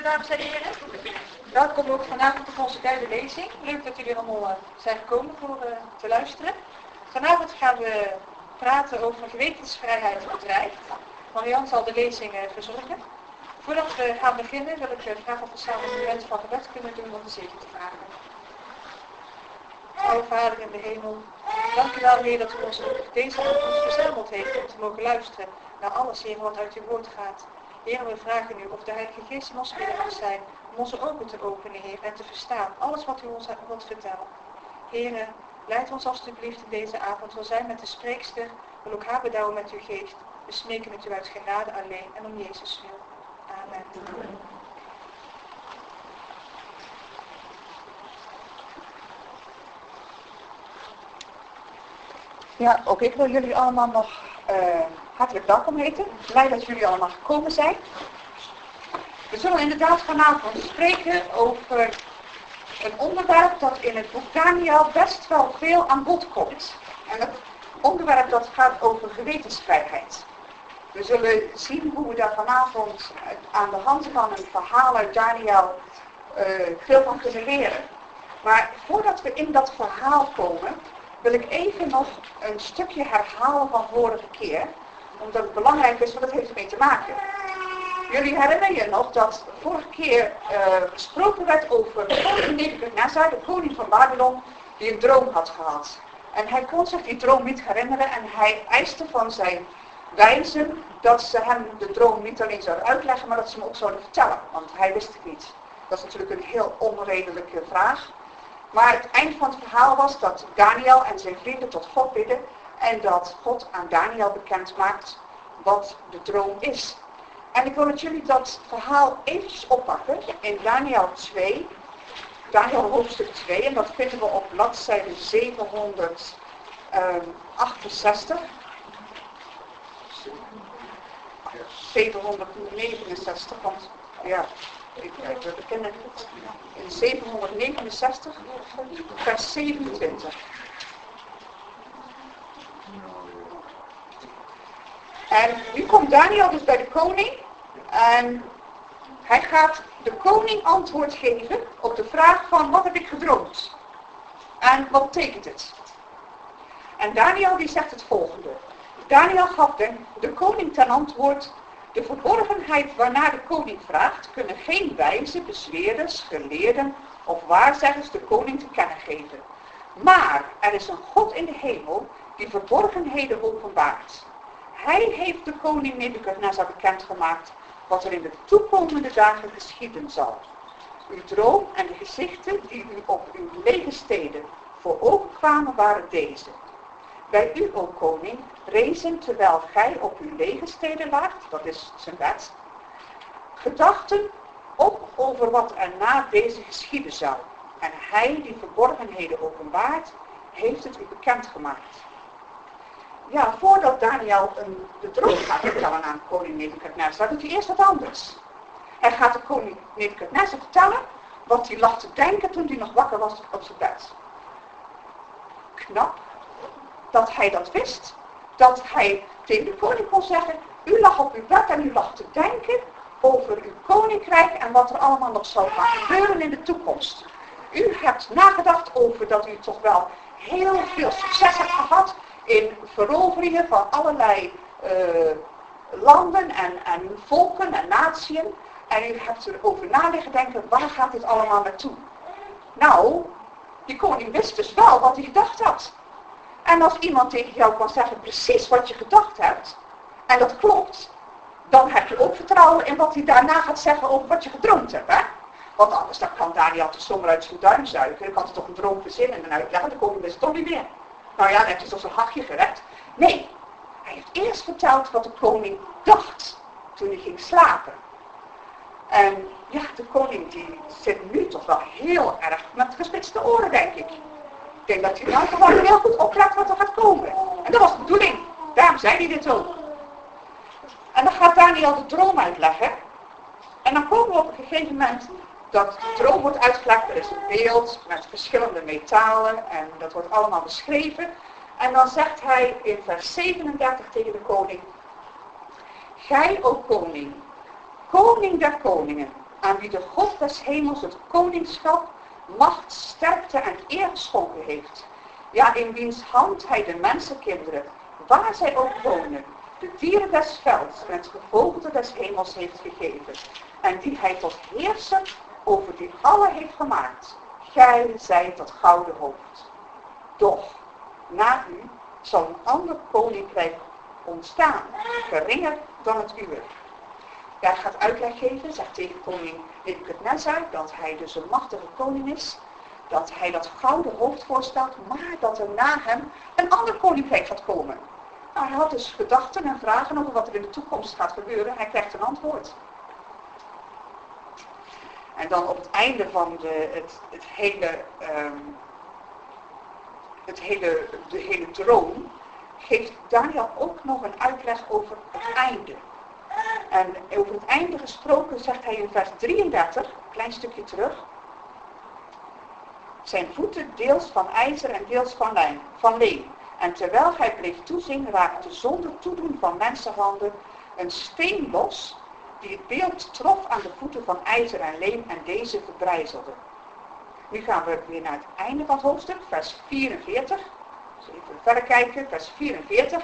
dames en heren. Welkom ook vanavond op onze derde lezing. Leuk dat jullie allemaal zijn gekomen voor te luisteren. Vanavond gaan we praten over gewetensvrijheid bedreigd. Marianne zal de lezing verzorgen. Voordat we gaan beginnen wil ik vragen of we samen een moment van gebed kunnen doen om de zegen te vragen. O Vader in de hemel, dank u wel Heer dat u ons deze avond verzameld heeft om te mogen luisteren naar alles Heer wat uit uw woord gaat. Heer, we vragen u of de Heilige Geest in ons midden mag zijn om onze ogen te openen, Heer, en te verstaan alles wat u ons wilt vertellen. Heer, leid ons alstublieft in deze avond. We zijn met de spreekster, wil ook haar bedouwen met uw geest. We smeken het u uit genade alleen en om Jezus wil. Amen. Ja, ook ik wil jullie allemaal nog hartelijk welkom heten. Blij dat jullie allemaal gekomen zijn. We zullen inderdaad vanavond spreken over een onderwerp dat in het boek Daniel best wel veel aan bod komt. En dat onderwerp dat gaat over gewetensvrijheid. We zullen zien hoe we daar vanavond aan de hand van een verhaal uit Daniel veel van kunnen leren. Maar voordat we in dat verhaal komen, wil ik even nog een stukje herhalen van vorige keer. Omdat het belangrijk is, want het heeft ermee te maken. Jullie herinneren je nog dat vorige keer gesproken werd over de koning Nebukadnezar, de koning van Babylon, die een droom had gehad. En hij kon zich die droom niet herinneren en hij eiste van zijn wijzen dat ze hem de droom niet alleen zouden uitleggen, maar dat ze hem ook zouden vertellen. Want hij wist het niet. Dat is natuurlijk een heel onredelijke vraag. Maar het eind van het verhaal was dat Daniel en zijn vrienden tot God bidden en dat God aan Daniel bekend maakt wat de droom is. En ik wil met jullie dat verhaal eventjes oppakken in Daniel 2, Daniel hoofdstuk 2, en dat vinden we op bladzijde 768. 769, want ja, we beginnen in 769, vers 27. En nu komt Daniel dus bij de koning en hij gaat de koning antwoord geven op de vraag van wat heb ik gedroomd? En wat betekent het? En Daniel die zegt het volgende. Daniel gaf de koning ten antwoord: de verborgenheid waarnaar de koning vraagt, kunnen geen wijzen, bezweerders, geleerden of waarzeggers de koning te kennen geven. Maar er is een God in de hemel die verborgenheden openbaart. Hij heeft de koning Nebukadnezar bekendgemaakt wat er in de toekomende dagen geschieden zal. Uw droom en de gezichten die u op uw legersteden voor ogen kwamen waren deze. Bij u, o koning, rezen terwijl gij op uw legersteden laagt, dat is zijn bed, gedachten op over wat er na deze geschieden zou. En hij die verborgenheden openbaart, heeft het u bekendgemaakt. Ja, voordat Daniel de droom gaat vertellen aan koning Nebukadnezar, doet hij eerst wat anders. Hij gaat de koning Nebukadnezar vertellen wat hij lag te denken toen hij nog wakker was op zijn bed. Knap dat hij dat wist, dat hij tegen de koning kon zeggen: u lag op uw bed en u lag te denken over uw koninkrijk en wat er allemaal nog zou gaan gebeuren in de toekomst. U hebt nagedacht over dat u toch wel heel veel succes hebt gehad in veroveringen van allerlei landen en volken en natieën. En u hebt erover na liggen denken, waar gaat dit allemaal naartoe? Nou, die koning wist dus wel wat hij gedacht had. En als iemand tegen jou kan zeggen precies wat je gedacht hebt, en dat klopt, dan heb je ook vertrouwen in wat hij daarna gaat zeggen over wat je gedroomd hebt. Hè? Want anders dan kan Daniel de zomaar uit zijn duim zuigen. Dan kan hij toch een droom verzinnen en uitleggen, de koning wist het toch niet meer. Nou ja, dan heeft hij toch zijn hachje gered. Nee, hij heeft eerst verteld wat de koning dacht toen hij ging slapen. En ja, de koning die zit nu toch wel heel erg met gespitste oren, denk ik. Ik denk dat hij nou gewoon heel goed oplet wat er gaat komen. En dat was de bedoeling. Daarom zei hij dit ook. En dan gaat Daniel de droom uitleggen. En dan komen we op een gegeven moment dat de droom wordt uitgelegd. Er is een beeld met verschillende metalen en dat wordt allemaal beschreven. En dan zegt hij in vers 37 tegen de koning: gij, o koning, koning der koningen, aan wie de God des hemels het koningschap, macht, sterkte en eer geschonken heeft. Ja, in wiens hand hij de mensenkinderen, waar zij ook wonen, de dieren des velds en het gevogelte des hemels heeft gegeven. En die hij tot heerser over die alle heeft gemaakt. Gij zijt dat gouden hoofd. Doch, na u zal een ander koninkrijk ontstaan, geringer dan het uwe. Ja, hij gaat uitleg geven, zegt tegen koning Nebukadnezar, dat hij dus een machtige koning is, dat hij dat gouden hoofd voorstelt, maar dat er na hem een ander koninkrijk gaat komen. Nou, hij had dus gedachten en vragen over wat er in de toekomst gaat gebeuren. Hij krijgt een antwoord. En dan op het einde van de hele droom geeft Daniel ook nog een uitleg over het einde. En over het einde gesproken zegt hij in vers 33, een klein stukje terug. Zijn voeten deels van ijzer en deels van leem. En terwijl hij bleef toezien, raakte zonder toedoen van mensenhanden een steen los, die het beeld trof aan de voeten van ijzer en leem en deze verbrijzelde. Nu gaan we weer naar het einde van het hoofdstuk, vers 44. Dus even verder kijken, vers 44.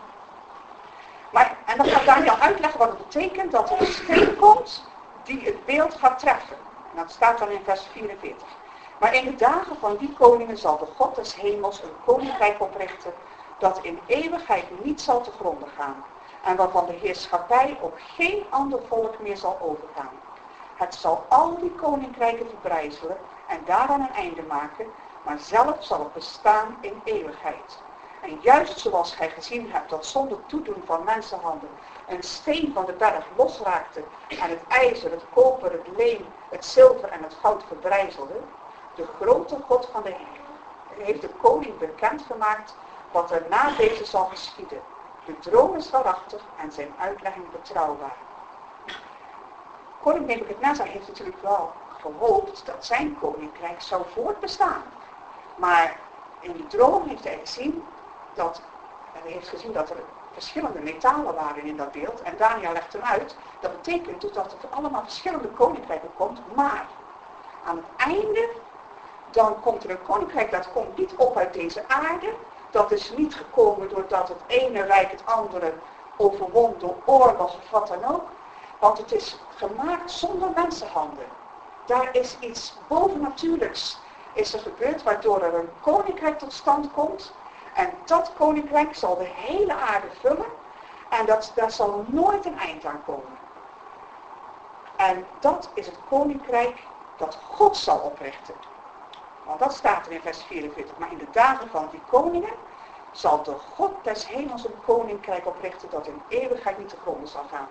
En dan gaat Daniel uitleggen wat het betekent dat er een steen komt die het beeld gaat treffen. En dat staat dan in vers 44. Maar in de dagen van die koningen zal de God des hemels een koninkrijk oprichten dat in eeuwigheid niet zal te gronden gaan en waarvan de heerschappij op geen ander volk meer zal overgaan. Het zal al die koninkrijken verbrijzelen en daaraan een einde maken, maar zelf zal het bestaan in eeuwigheid. En juist zoals gij gezien hebt dat zonder toedoen van mensenhanden een steen van de berg losraakte en het ijzer, het koper, het leem, het zilver en het goud verbrijzelde, de grote God van de hemel heeft de koning bekendgemaakt wat er na deze zal geschieden. De droom is waarachtig en zijn uitlegging betrouwbaar. Koning Nebukadnezar heeft natuurlijk wel gehoopt dat zijn koninkrijk zou voortbestaan. Maar in de droom heeft hij gezien dat er verschillende metalen waren in dat beeld. En Daniel legt hem uit, dat betekent dus dat er allemaal verschillende koninkrijken komt. Maar aan het einde, dan komt er een koninkrijk dat komt niet op uit deze aarde. Dat is niet gekomen doordat het ene rijk het andere overwon door oorlog of wat dan ook. Want het is gemaakt zonder mensenhanden. Daar is iets bovennatuurlijks is er gebeurd waardoor er een koninkrijk tot stand komt. En dat koninkrijk zal de hele aarde vullen. En daar zal nooit een eind aan komen. En dat is het koninkrijk dat God zal oprichten. Want dat staat er in vers 44. Maar in de dagen van die koningen zal de God des hemels een koninkrijk oprichten dat in eeuwigheid niet te gronden zal gaan.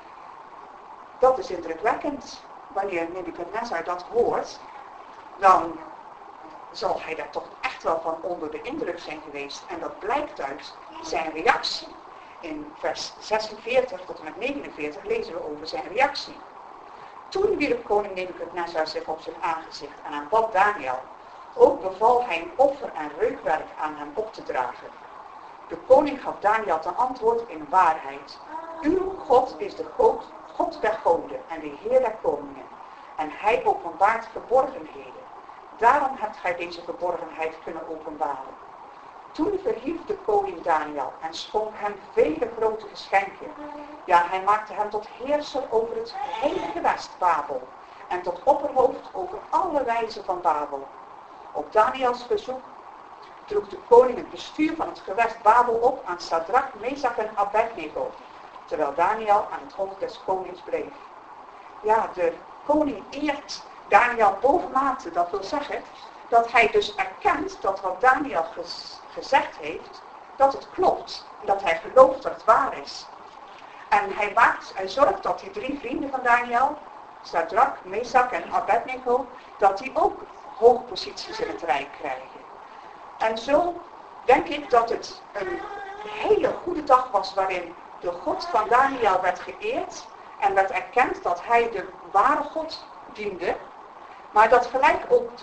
Dat is indrukwekkend. Wanneer Nebukadnezar dat hoort, dan zal hij daar toch echt wel van onder de indruk zijn geweest. En dat blijkt uit zijn reactie. In vers 46 tot en met 49 lezen we over zijn reactie. Toen wierp koning Nebukadnezar zich op zijn aangezicht en aanbad Daniel. Ook beval hij een offer en reukwerk aan hem op te dragen. De koning gaf Daniel ten antwoord in waarheid. Uw God is de God der goden en de Heer der koningen. En hij openbaart verborgenheden. Daarom hebt gij deze verborgenheid kunnen openbaren. Toen verhief de koning Daniel en schonk hem vele grote geschenken. Ja, hij maakte hem tot heerser over het hele gewest Babel en tot opperhoofd over alle wijzen van Babel. Op Daniels verzoek droeg de koning het bestuur van het gewest Babel op aan Sadrach, Mesach en Abednego, terwijl Daniel aan het hoofd des konings bleef. Ja, de koning eert Daniel bovenmate. Dat wil zeggen dat hij dus erkent dat wat Daniel gezegd heeft, dat het klopt. Dat hij gelooft dat het waar is. En hij zorgt dat die 3 vrienden van Daniel, Sadrach, Mesach en Abednego, dat die ook hoge posities in het rijk krijgen. En zo denk ik dat het een hele goede dag was waarin de God van Daniel werd geëerd en werd erkend dat hij de ware God diende. Maar dat gelijk ook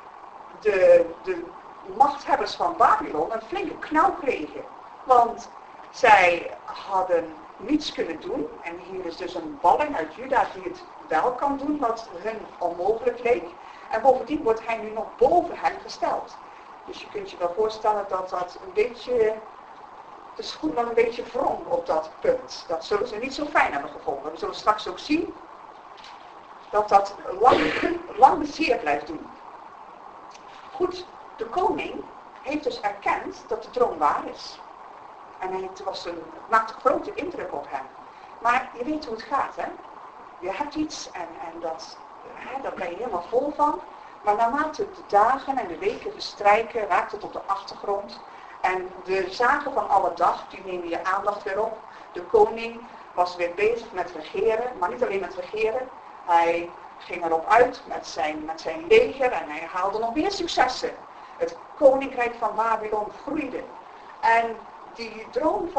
de machthebbers van Babylon een flinke knauw kregen. Want zij hadden niets kunnen doen. En hier is dus een balling uit Juda die het wel kan doen wat hun onmogelijk leek. En bovendien wordt hij nu nog boven hen gesteld. Dus je kunt je wel voorstellen dat dat een beetje, de schoen wel een beetje wrong op dat punt. Dat zullen ze niet zo fijn hebben gevonden. We zullen straks ook zien dat dat lang zeer blijft doen. Goed, de koning heeft dus erkend dat de droom waar is. En het maakt een grote indruk op hem. Maar je weet hoe het gaat, hè? Je hebt iets en daar ben je helemaal vol van. Maar naarmate de dagen en de weken verstrijken, raakt het op de achtergrond. En de zaken van alle dag, die nemen je aandacht weer op. De koning was weer bezig met regeren, maar niet alleen met regeren. Hij ging erop uit met zijn leger en hij haalde nog meer successen. Het koninkrijk van Babylon groeide. En die droom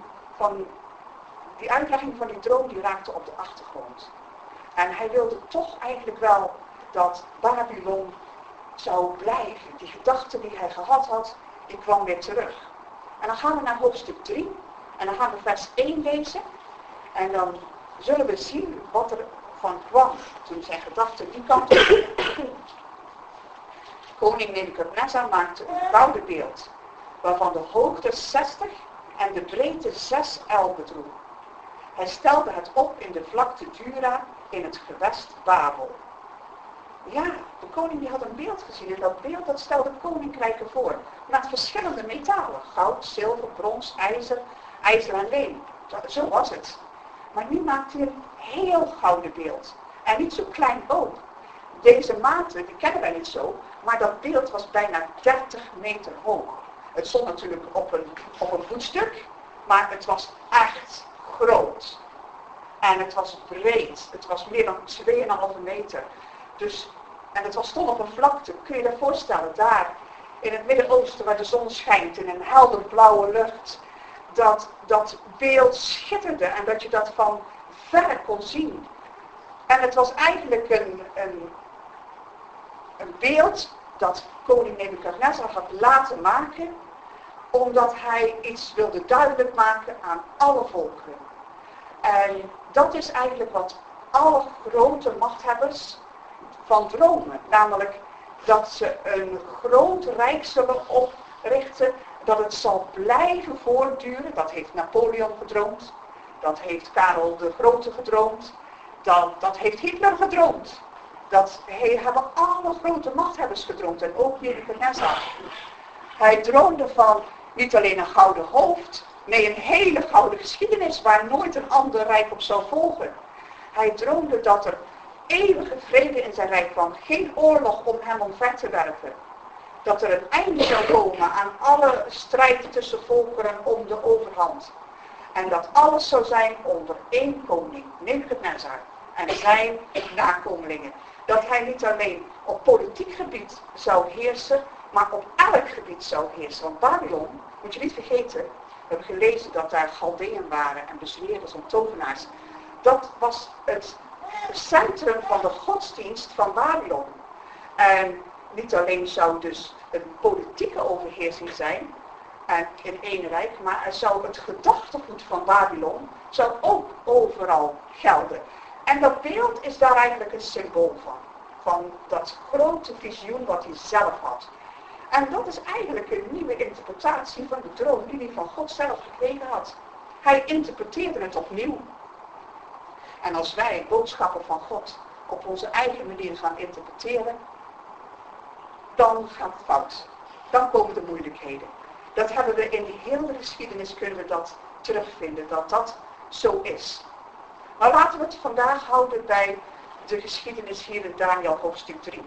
die uitlegging van die droom, die raakte op de achtergrond. En hij wilde toch eigenlijk wel dat Babylon zou blijven. Die gedachte die hij gehad had, die kwam weer terug. En dan gaan we naar hoofdstuk 3. En dan gaan we vers 1 lezen. En dan zullen we zien wat er van kwam toen zijn gedachten die kant op gingen. Koning Nebukadnezar maakte een gouden beeld, waarvan de hoogte 60 en de breedte 6 el bedroeg. Hij stelde het op in de vlakte Dura in het gewest Babel. Ja, de koning die had een beeld gezien en dat beeld dat stelde koninkrijken voor. Met verschillende metalen, goud, zilver, brons, ijzer en leem. Zo was het. Maar nu maakte hij een heel gouden beeld. En niet zo klein ook. Deze maten, die kennen wij niet zo, maar dat beeld was bijna 30 meter hoog. Het stond natuurlijk op een voetstuk, maar het was echt groot. En het was breed. Het was meer dan 2,5 meter. Dus, en het stond op een vlakte. Kun je je voorstellen, daar in het Midden-Oosten waar de zon schijnt in een helder blauwe lucht. Dat beeld schitterde en dat je dat van ver kon zien. En het was eigenlijk een beeld dat koning Nebukadnezar had laten maken, omdat hij iets wilde duidelijk maken aan alle volkeren. En dat is eigenlijk wat alle grote machthebbers van dromen, namelijk dat ze een groot rijk zullen oprichten, dat het zal blijven voortduren. Dat heeft Napoleon gedroomd, dat heeft Karel de Grote gedroomd, dat heeft Hitler gedroomd. Dat hebben alle grote machthebbers gedroomd en ook Nebukadnezar. Hij droomde van niet alleen een gouden hoofd, nee een hele gouden geschiedenis waar nooit een ander rijk op zou volgen. Hij droomde dat er eeuwige vrede in zijn rijk kwam, geen oorlog om hem omver te werpen. Dat er een einde zou komen aan alle strijd tussen volkeren om de overhand. En dat alles zou zijn onder één koning, Nebukadnezar, en zijn nakomelingen. Dat hij niet alleen op politiek gebied zou heersen, maar op elk gebied zou heersen. Want Babylon, moet je niet vergeten, we hebben gelezen dat daar Galdeën waren en bezweerders en tovenaars. Dat was het centrum van de godsdienst van Babylon. En niet alleen zou dus een politieke overheersing zijn in één rijk, maar er zou het gedachtegoed van Babylon zou ook overal gelden. En dat beeld is daar eigenlijk een symbool van. Van dat grote visioen wat hij zelf had. En dat is eigenlijk een nieuwe interpretatie van de droom die hij van God zelf gekregen had. Hij interpreteerde het opnieuw. En als wij boodschappen van God op onze eigen manier gaan interpreteren, dan gaat het fout. Dan komen de moeilijkheden. Dat hebben we in de hele geschiedenis kunnen we dat terugvinden, dat dat zo is. Maar laten we het vandaag houden bij de geschiedenis hier in Daniel hoofdstuk 3.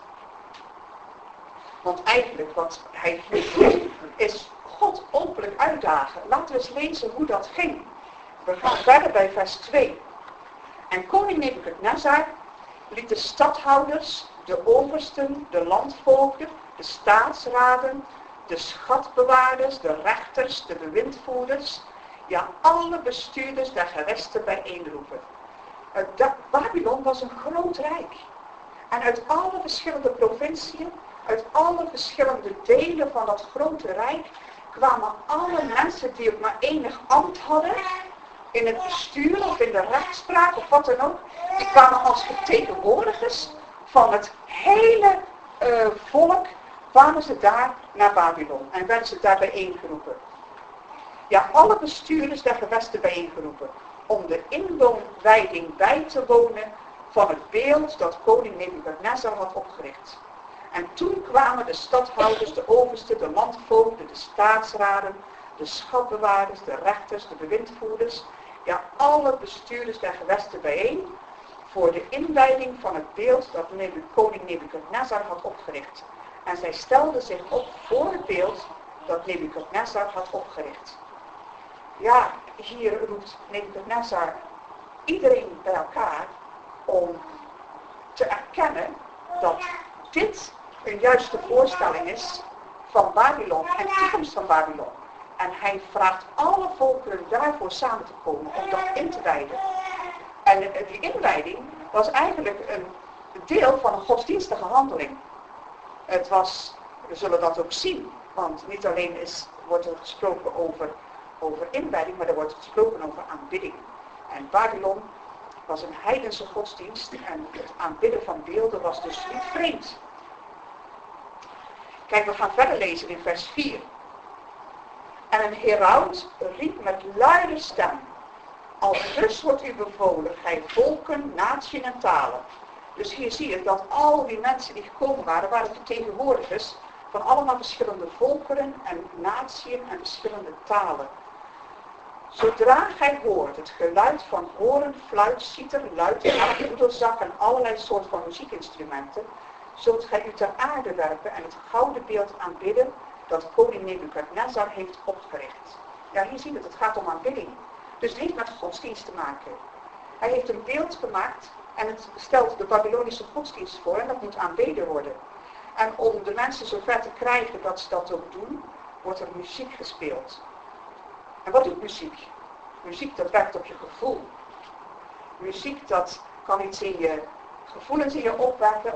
Want eigenlijk wat hij hier doet, is God openlijk uitdagen. Laten we eens lezen hoe dat ging. We gaan verder bij vers 2. En koning Nebukadnezar liet de stadhouders, de oversten, de landvoogden, de staatsraden, de schatbewaarders, de rechters, de bewindvoerders, ja, alle bestuurders der gewesten bijeenroepen. Babylon was een groot rijk. En uit alle verschillende provinciën, uit alle verschillende delen van dat grote rijk, kwamen alle mensen die ook maar enig ambt hadden, in het bestuur of in de rechtspraak of wat dan ook. Die kwamen als vertegenwoordigers van het hele volk, kwamen ze daar naar Babylon en werden ze daar bijeengeroepen. Ja, alle bestuurders der gewesten bijeengeroepen om de inwijding bij te wonen van het beeld dat koning Nebukadnezar had opgericht. En toen kwamen de stadhouders, de oversten, de landvoogden, de staatsraden, de schatbewaarders, de rechters, de bewindvoerders, ja, alle bestuurders der gewesten bijeen voor de inwijding van het beeld dat koning Nebukadnezar had opgericht. En zij stelden zich op voor het beeld dat Nebukadnezar had opgericht. Ja, hier roept Nebukadnezar iedereen bij elkaar om te erkennen dat dit een juiste voorstelling is van Babylon en de toekomst van Babylon. En hij vraagt alle volkeren daarvoor samen te komen om dat in te wijden. En die inwijding was eigenlijk een deel van een godsdienstige handeling. Het was, we zullen dat ook zien, want niet alleen wordt er gesproken over inwijding, maar er wordt gesproken over aanbidding. En Babylon was een heidense godsdienst en het aanbidden van beelden was dus niet vreemd. Kijk, we gaan verder lezen in vers 4. En een heraut riep met luide stem: aldus wordt u bevolen, gij volken, natieën en talen. Dus hier zie je dat al die mensen die gekomen waren, waren vertegenwoordigers van allemaal verschillende volkeren en natieën en verschillende talen. Zodra gij hoort het geluid van horen, fluit, citer, luid, harp, doedelzak en allerlei soorten van muziekinstrumenten, zult gij u ter aarde werpen en het gouden beeld aanbidden dat koning Nebukadnezar heeft opgericht. Ja, hier zie je het gaat om aanbidding. Dus het heeft met godsdienst te maken. Hij heeft een beeld gemaakt en het stelt de Babylonische godsdienst voor en dat moet aanbeden worden. En om de mensen zover te krijgen dat ze dat ook doen, wordt er muziek gespeeld. En wat doet muziek? Muziek dat werkt op je gevoel. Muziek dat kan iets in je gevoelens in je opwekken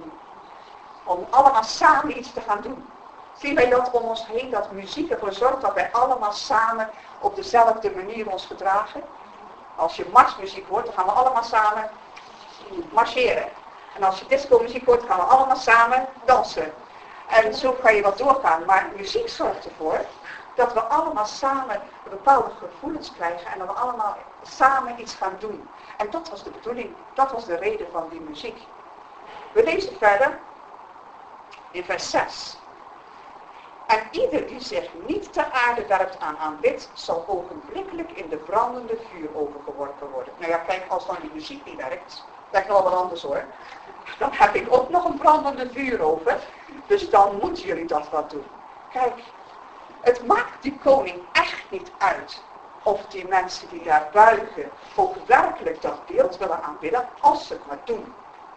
om allemaal samen iets te gaan doen. Zien wij dat om ons heen, dat muziek ervoor zorgt dat wij allemaal samen op dezelfde manier ons gedragen? Als je marsmuziek hoort, dan gaan we allemaal samen marcheren. En als je disco-muziek hoort, gaan we allemaal samen dansen. En zo kan je wat doorgaan. Maar muziek zorgt ervoor dat we allemaal samen bepaalde gevoelens krijgen en dat we allemaal samen iets gaan doen. En dat was de bedoeling, dat was de reden van die muziek. We lezen verder in vers 6. En ieder die zich niet ter aarde werpt aan aanbidt, zal ogenblikkelijk in de brandende vuur overgeworpen worden. Nou ja, kijk, als dan die muziek niet werkt, dat is nog wel wat anders hoor. Dan heb ik ook nog een brandende vuur over. Dus dan moeten jullie dat wat doen. Kijk, het maakt die koning echt niet uit of die mensen die daar buigen ook werkelijk dat beeld willen aanbidden, als ze het maar doen.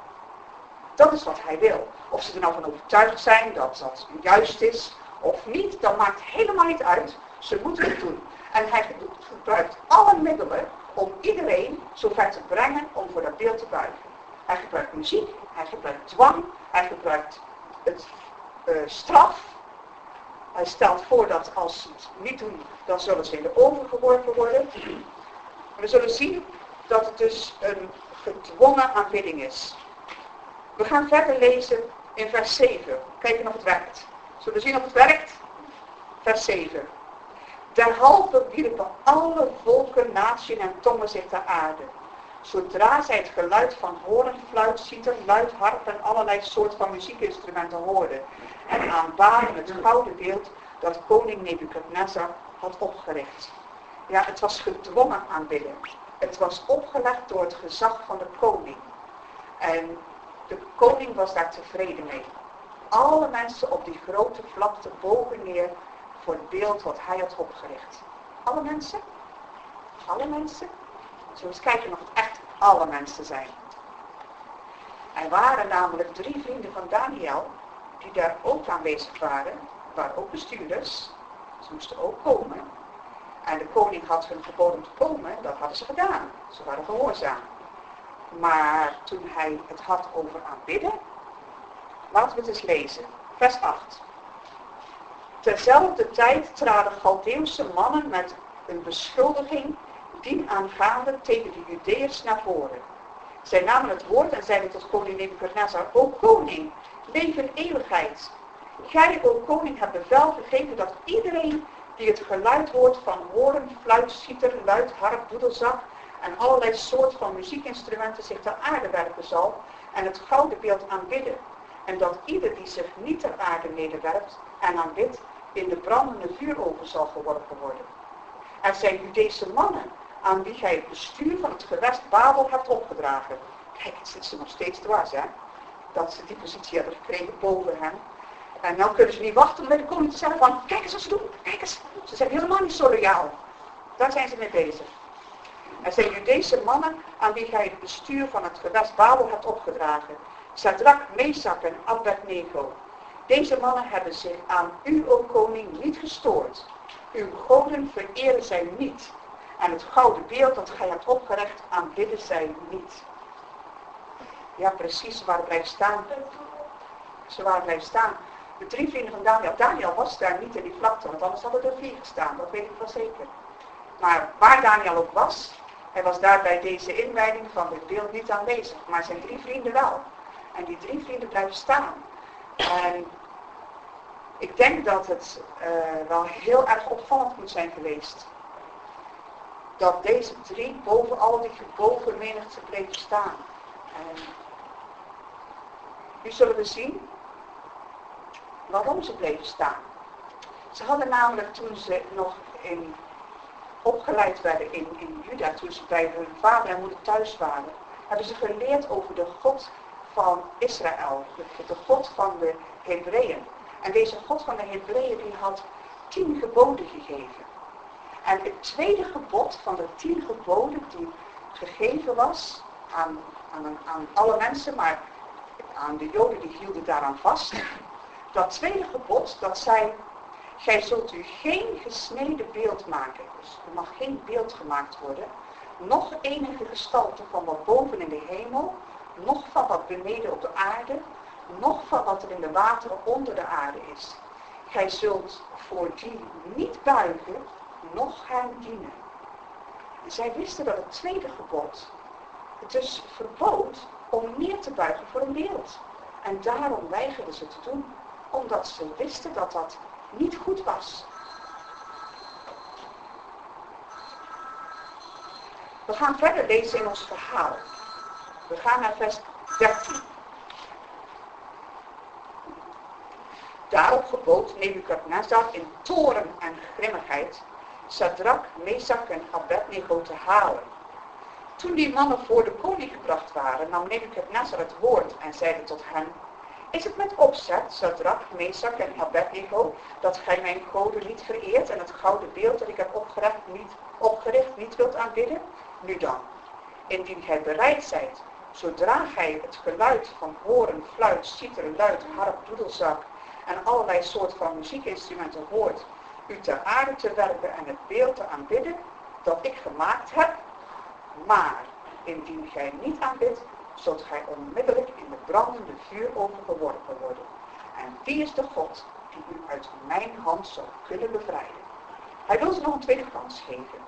Dat is wat hij wil. Of ze er nou van overtuigd zijn dat dat juist is of niet, dat maakt helemaal niet uit. Ze moeten het doen. En hij gebruikt alle middelen om iedereen zover te brengen om voor dat beeld te buigen. Hij gebruikt muziek, hij gebruikt dwang, hij gebruikt het straf. Hij stelt voor dat als ze het niet doen, dan zullen ze in de oven geworpen worden. We zullen zien dat het dus een gedwongen aanbidding is. We gaan verder lezen in vers 7. Kijken of het werkt. Zullen we zien of het werkt? Vers 7. Derhalve wierpen alle volken, natieën en tongen zich ter aarde. Zodra zij het geluid van horen, fluit, citer, luid, harp en allerlei soorten van muziekinstrumenten hoorden. En aanbaden het gouden beeld dat koning Nebukadnezar had opgericht. Ja, het was gedwongen aanbidden. Het was opgelegd door het gezag van de koning. En de koning was daar tevreden mee. Alle mensen op die grote vlakte bogen neer voor het beeld wat hij had opgericht. Alle mensen? Alle mensen? Zullen we eens kijken of het echt alle mensen zijn. Er waren namelijk 3 vrienden van Daniel die daar ook aanwezig waren. Waren ook bestuurders. Ze moesten ook komen. En de koning had hun geboden te komen. Dat hadden ze gedaan. Ze waren gehoorzaam. Maar toen hij het had over aanbidden, laten we het eens lezen. Vers 8. Terzelfde tijd traden Galdeeuwse mannen met een beschuldiging dienaangaande tegen de Judeërs naar voren. Zij namen het woord en zeiden tot koning Nebukadnezar: O koning, leef in eeuwigheid. Gij, o koning, hebt bevel gegeven dat iedereen die het geluid hoort van hoorn, fluit, citer, luid, harp, doedelzak en allerlei soort van muziekinstrumenten zich ter aarde werpen zal en het gouden beeld aanbidden. En dat ieder die zich niet ter aarde nederwerpt en aanbidt, in de brandende vuuroven zal geworpen worden. Er zijn Judese mannen aan wie gij het bestuur van het gewest Babel hebt opgedragen. Kijk, het zit ze nog steeds dwars, hè? Dat ze die positie hebben gekregen boven hem. En nou kunnen ze niet wachten om bij de koning te zeggen van, kijk eens wat ze doen, kijk eens. Ze zijn helemaal niet zo loyaal. Daar zijn ze mee bezig. Er zijn Judese mannen aan wie gij het bestuur van het gewest Babel hebt opgedragen. Sadrak, Mesach en Abednego. Deze mannen hebben zich aan u, o koning, niet gestoord. Uw goden vereren zij niet. En het gouden beeld dat gij hebt opgericht, aanbidden zij niet. Ja, precies, ze waren blijven staan. Ze waren blijven staan. De 3 vrienden van Daniel. Daniel was daar niet in die vlakte, want anders hadden er 4 gestaan. Dat weet ik wel zeker. Maar waar Daniel ook was, hij was daar bij deze inwijding van dit beeld niet aanwezig. Maar zijn 3 vrienden wel. En die 3 vrienden blijven staan. En ik denk dat het wel heel erg opvallend moet zijn geweest. Dat deze 3 boven al die gebogen menigte bleven staan. En nu zullen we zien waarom ze bleven staan. Ze hadden namelijk toen ze nog opgeleid werden in Juda, toen ze bij hun vader en moeder thuis waren, hebben ze geleerd over de God van Israël, de God van de Hebreeën. En deze God van de Hebreeën die had 10 geboden gegeven. En het tweede gebod van de 10 geboden die gegeven was aan alle mensen, maar aan de Joden die hielden daaraan vast. Dat tweede gebod, dat zei, gij zult u geen gesneden beeld maken. Dus er mag geen beeld gemaakt worden. Nog enige gestalte van wat boven in de hemel, nog van wat beneden op de aarde, nog van wat er in de wateren onder de aarde is. Gij zult voor die niet buigen, noch hen dienen. En zij wisten dat het tweede gebod het dus verbood om neer te buigen voor een beeld. En daarom weigerden ze te doen, omdat ze wisten dat dat niet goed was. We gaan verder lezen in ons verhaal. We gaan naar vers 13. Daarop gebood Nebukadnezar in toorn en grimmigheid Sadrak, Mesach en Abednego te halen. Toen die mannen voor de koning gebracht waren, nam Nebukadnezar het woord en zeide tot hen: Is het met opzet, Sadrak, Mesach en Abednego, dat gij mijn goden niet vereert en het gouden beeld dat ik heb opgericht niet wilt aanbidden? Nu dan, indien gij bereid zijt, zodra gij het geluid van hoorn, fluit, citer, luid, harp, doedelzak en allerlei soort van muziekinstrumenten hoort, u ter aarde te werpen en het beeld te aanbidden dat ik gemaakt heb. Maar indien gij niet aanbidt, zult gij onmiddellijk in de brandende vuuroven geworpen worden. En wie is de God die u uit mijn hand zal kunnen bevrijden? Hij wil ze nog een tweede kans geven.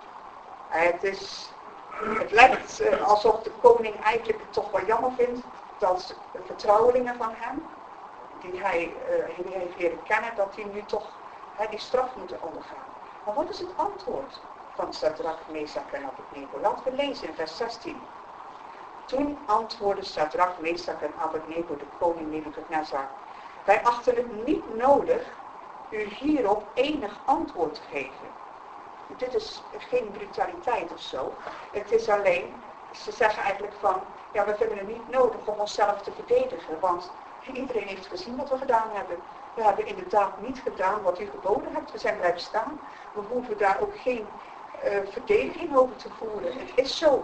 Het lijkt alsof de koning eigenlijk het toch wel jammer vindt dat de vertrouwelingen van hem, die hij heeft leren kennen, dat die nu toch die straf moeten ondergaan. Maar wat is het antwoord van Sadrak, Mesach en Abednego? Laten we lezen in vers 16. Toen antwoordde Sadrak, Mesach en Abednego de koning Nebukadnezar: Wij achten het niet nodig u hierop enig antwoord te geven. Dit is geen brutaliteit of zo. Het is alleen, ze zeggen eigenlijk van, ja, we vinden het niet nodig om onszelf te verdedigen, want iedereen heeft gezien wat we gedaan hebben. We hebben inderdaad niet gedaan wat u geboden hebt. We zijn blijven staan. We hoeven daar ook geen verdediging over te voeren. Het is zo.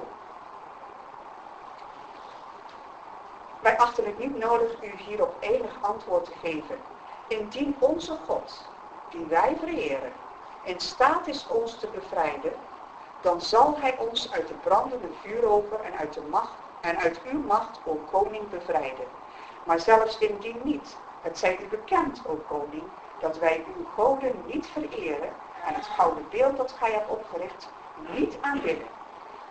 Wij achten het niet nodig u hierop enig antwoord te geven. Indien onze God, die wij vereren, in staat is ons te bevrijden, dan zal hij ons uit de brandende vuuroven en uit uw macht, o koning, bevrijden. Maar zelfs indien niet, het zij u bekend, o koning, dat wij uw goden niet vereren en het gouden beeld dat gij hebt opgericht niet aanbidden.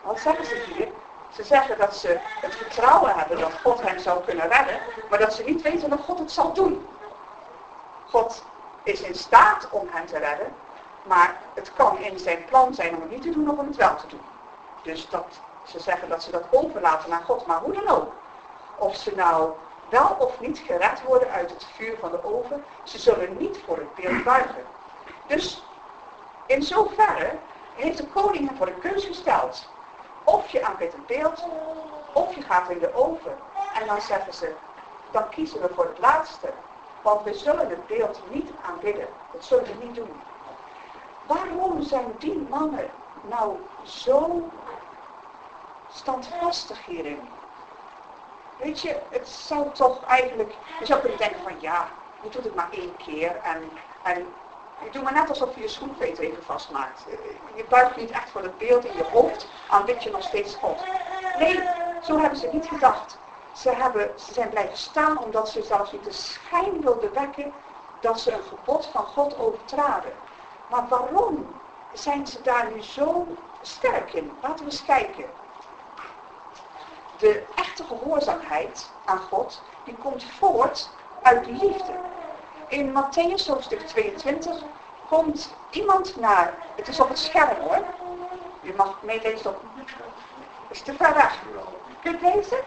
Wat zeggen ze hier? Ze zeggen dat ze het vertrouwen hebben dat God hen zou kunnen redden, maar dat ze niet weten dat God het zal doen. God is in staat om hen te redden, maar het kan in zijn plan zijn om het niet te doen of om het wel te doen. Dus ze zeggen dat ze dat overlaten aan God, maar hoe dan ook. Of ze nou wel of niet gered worden uit het vuur van de oven, ze zullen niet voor het beeld buigen. Dus in zoverre heeft de koning hem voor de keus gesteld. Of je aanbidt het beeld, of je gaat in de oven. En dan zeggen ze, dan kiezen we voor het laatste. Want we zullen het beeld niet aanbidden. Dat zullen we niet doen. Waarom zijn die mannen nou zo standvastig hierin? Weet je, het zou toch eigenlijk, je zou kunnen denken van ja, je doet het maar 1 keer en je doet maar net alsof je je schoenveter even vastmaakt. Je buigt niet echt voor het beeld in je hoofd, aanbid je nog steeds God. Nee, zo hebben ze niet gedacht. Ze zijn blijven staan omdat ze zelfs niet de schijn wilden wekken dat ze een gebod van God overtraden. Maar waarom zijn ze daar nu zo sterk in? Laten we eens kijken. De echte gehoorzaamheid aan God, die komt voort uit de liefde. In Mattheüs hoofdstuk 22 komt iemand naar, het is op het scherm hoor. Je mag meelezen op, het is te ver weg. Kun je het lezen?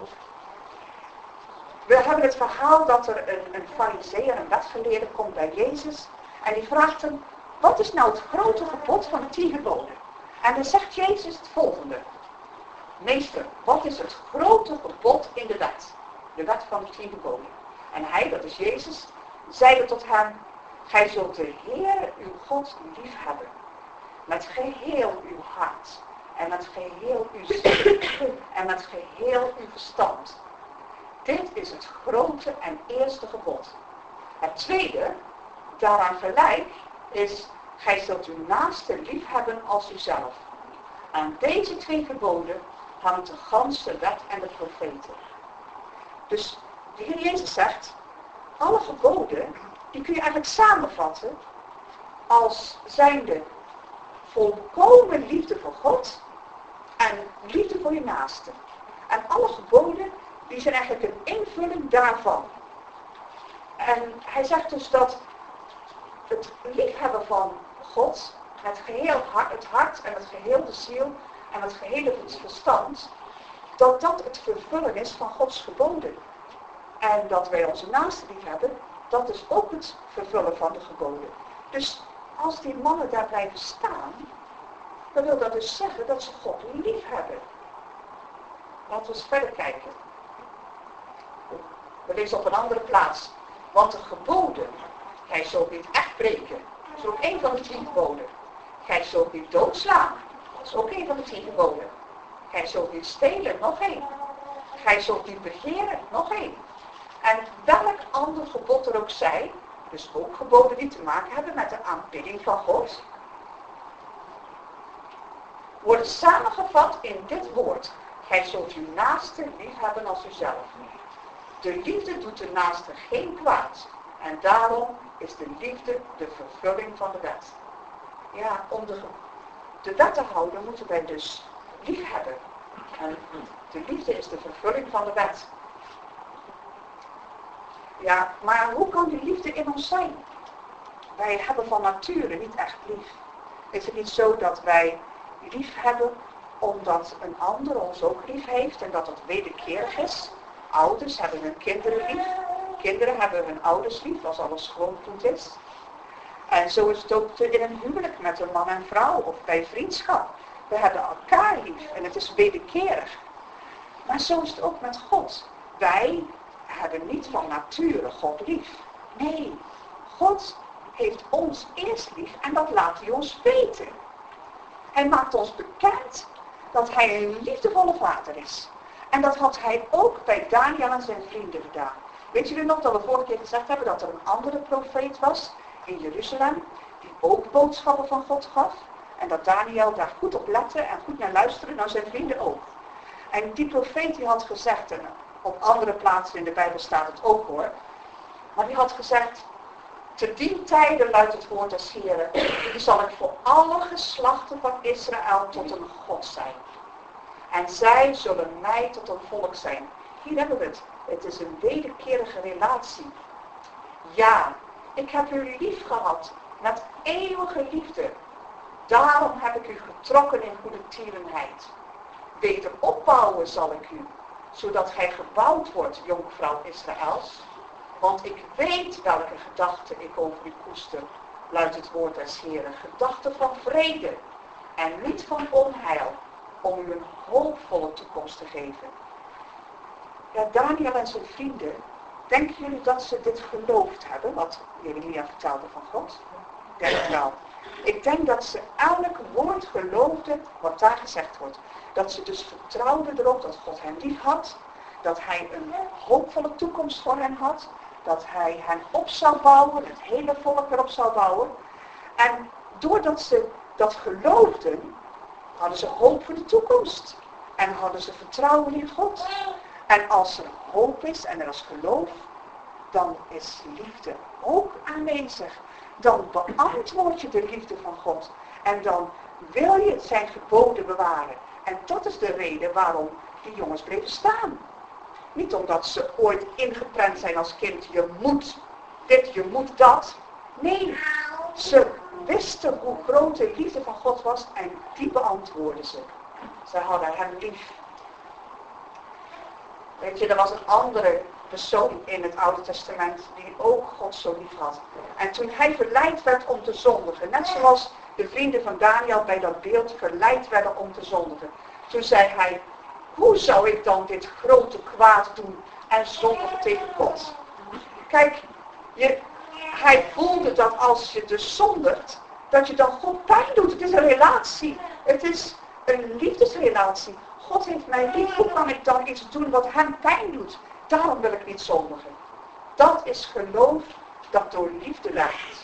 We hebben het verhaal dat er een farizeeër, een wetgeleerde, komt bij Jezus en die vraagt hem, wat is nou het grote gebod van de 10 geboden? En dan zegt Jezus het volgende. Meester, wat is het grote gebod in de wet? De wet van de 10 geboden. En hij, dat is Jezus, zeide tot hem, gij zult de Heer uw God lief hebben. Met geheel uw hart. En met geheel uw ziel. En met geheel uw verstand. Dit is het grote en eerste gebod. Het tweede, daaraan gelijk, is, gij zult uw naaste lief hebben als uzelf. Aan deze 2 geboden hangt de ganse wet en de profeten. Dus de Heer Jezus zegt, alle geboden, die kun je eigenlijk samenvatten als zijnde volkomen liefde voor God en liefde voor je naaste. En alle geboden, die zijn eigenlijk een invulling daarvan. En hij zegt dus dat het liefhebben van God, met geheel het hart en met geheel de ziel en met geheel het verstand, dat dat het vervullen is van Gods geboden. En dat wij onze naaste lief hebben, dat is ook het vervullen van de geboden. Dus als die mannen daar blijven staan, dan wil dat dus zeggen dat ze God lief hebben. Laten we eens verder kijken. We lezen op een andere plaats. Want de geboden, gij zult niet echt breken. Dat is ook 1 van de 10 geboden. Gij zult niet doodslaan. Dat is ook 1 van de 10 geboden. Gij zult niet stelen, nog 1. Gij zult niet begeren, nog 1. En welk ander gebod er ook zij, dus ook geboden die te maken hebben met de aanbidding van God, worden samengevat in dit woord. Gij zult uw naaste lief hebben als uzelf. De liefde doet de naaste geen kwaad. En daarom is de liefde de vervulling van de wet. Ja, om de wet te houden moeten wij dus lief hebben. En de liefde is de vervulling van de wet. Ja, maar hoe kan die liefde in ons zijn? Wij hebben van nature niet echt lief. Is het niet zo dat wij lief hebben omdat een ander ons ook lief heeft en dat het wederkerig is? Ouders hebben hun kinderen lief. Kinderen hebben hun ouders lief als alles gewoon goed is. En zo is het ook in een huwelijk met een man en vrouw of bij vriendschap. We hebben elkaar lief en het is wederkerig. Maar zo is het ook met God. Wij hebben niet van nature God lief. Nee, God heeft ons eerst lief en dat laat hij ons weten. Hij maakt ons bekend dat hij een liefdevolle vader is. En dat had hij ook bij Daniel en zijn vrienden gedaan. Weet jullie nog dat we vorige keer gezegd hebben dat er een andere profeet was in Jeruzalem, die ook boodschappen van God gaf. En dat Daniel daar goed op lette en goed naar luisterde, nou zijn vrienden ook. En die profeet die had gezegd, en op andere plaatsen in de Bijbel staat het ook hoor, maar die had gezegd, te dien tijde luidt het woord des Heren, die zal ik voor alle geslachten van Israël tot een God zijn. En zij zullen mij tot een volk zijn. Hier hebben we het. Het is een wederkerige relatie. Ja, ik heb u lief gehad met eeuwige liefde. Daarom heb ik u getrokken in goede tierenheid. Beter opbouwen zal ik u, zodat gij gebouwd wordt, jonkvrouw Israëls. Want ik weet welke gedachten ik over u koester, luidt het woord des Heeren. Gedachten van vrede en niet van onheil, om u een hoopvolle toekomst te geven. Ja, Daniel en zijn vrienden, denken jullie dat ze dit geloofd hebben, wat Jeremia vertelde van God? Ik denk het wel. Ik denk dat ze elk woord geloofden wat daar gezegd wordt. Dat ze dus vertrouwden erop dat God hen lief had, dat hij een hoopvolle toekomst voor hen had, dat hij hen op zou bouwen, het hele volk erop zou bouwen. En doordat ze dat geloofden, hadden ze hoop voor de toekomst. En hadden ze vertrouwen in God. En als er hoop is en er is geloof, dan is liefde ook aanwezig. Dan beantwoord je de liefde van God. En dan wil je zijn geboden bewaren. En dat is de reden waarom die jongens bleven staan. Niet omdat ze ooit ingeprent zijn als kind, je moet dit, je moet dat. Nee, ze wisten hoe groot de liefde van God was en die beantwoordden ze. Ze hadden hem lief. Weet je, er was een andere persoon in het Oude Testament die ook God zo lief had. En toen hij verleid werd om te zondigen, net zoals de vrienden van Daniel bij dat beeld verleid werden om te zondigen. Toen zei hij, hoe zou ik dan dit grote kwaad doen en zondigen tegen God? Kijk, hij voelde dat als je dus zondigt, dat je dan God pijn doet. Het is een relatie. Het is een liefdesrelatie. God heeft mij lief. Hoe kan ik dan iets doen wat hem pijn doet? Daarom wil ik niet zondigen. Dat is geloof dat door liefde werkt.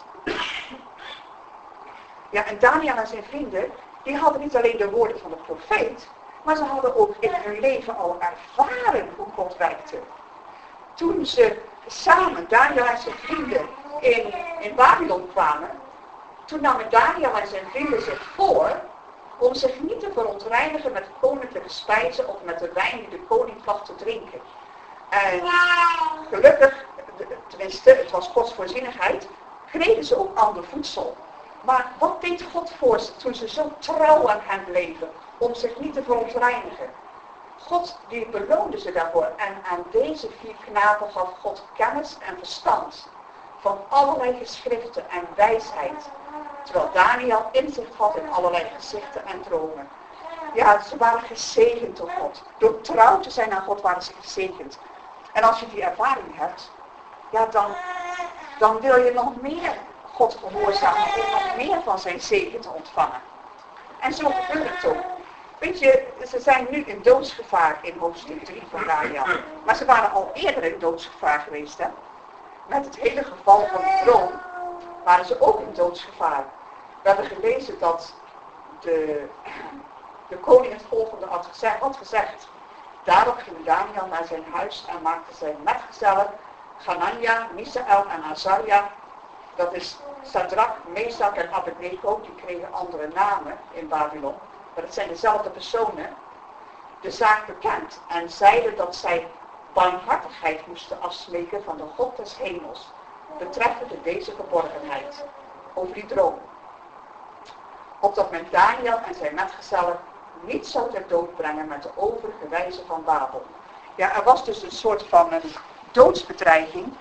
Ja, en Daniel en zijn vrienden, die hadden niet alleen de woorden van de profeet, maar ze hadden ook in hun leven al ervaren hoe God werkte. Toen ze samen, Daniel en zijn vrienden, in Babylon kwamen, toen namen Daniel en zijn vrienden zich voor om zich niet te verontreinigen met koninklijke spijzen of met de wijn die de koning placht te drinken. En gelukkig, tenminste, het was Gods voorzienigheid, kregen ze ook ander voedsel. Maar wat deed God voor ze toen ze zo trouw aan hem bleven om zich niet te verontreinigen? God die beloonde ze daarvoor en aan deze 4 knapen gaf God kennis en verstand van allerlei geschriften en wijsheid. Terwijl Daniel inzicht had in allerlei gezichten en dromen. Ja, ze waren gezegend door God. Door trouw te zijn aan God waren ze gezegend. En als je die ervaring hebt, ja, dan wil je nog meer God gehoorzamen om nog meer van zijn zegen te ontvangen. En zo gebeurt het ook. Weet je, ze zijn nu in doodsgevaar in hoofdstuk 3 van Daniel. Maar ze waren al eerder in doodsgevaar geweest, hè. Met het hele geval van de troon waren ze ook in doodsgevaar. We hebben gelezen dat de koning het volgende had gezegd. Daarop ging Daniel naar zijn huis en maakte zijn metgezellen, Hanania, Misaël en Azaria. Dat is Shadrach, Meshach en Abednego, die kregen andere namen in Babylon. Maar het zijn dezelfde personen, de zaak bekend. En zeiden dat zij barmhartigheid moesten afsmeken van de God des hemels, betreffende deze geborgenheid, over die droom. Opdat men Daniel en zijn metgezellen niet zou ter dood brengen met de overige wijzen van Babel. Ja, er was dus een soort van een doodsbedreiging.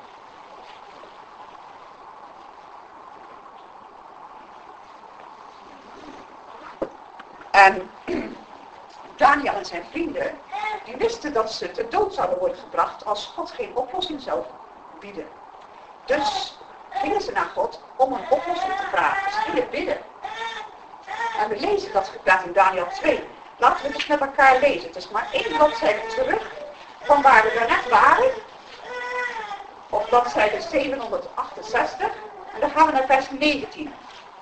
En Daniel en zijn vrienden, die wisten dat ze ter dood zouden worden gebracht als God geen oplossing zou bieden. Dus gingen ze naar God om een oplossing te vragen. Ze gingen bidden. En we lezen dat in Daniel 2. Laten we het eens met elkaar lezen. Het is maar 1 bladzijde terug van waar we daarnet waren. Op bladzijde 768. En dan gaan we naar vers 19.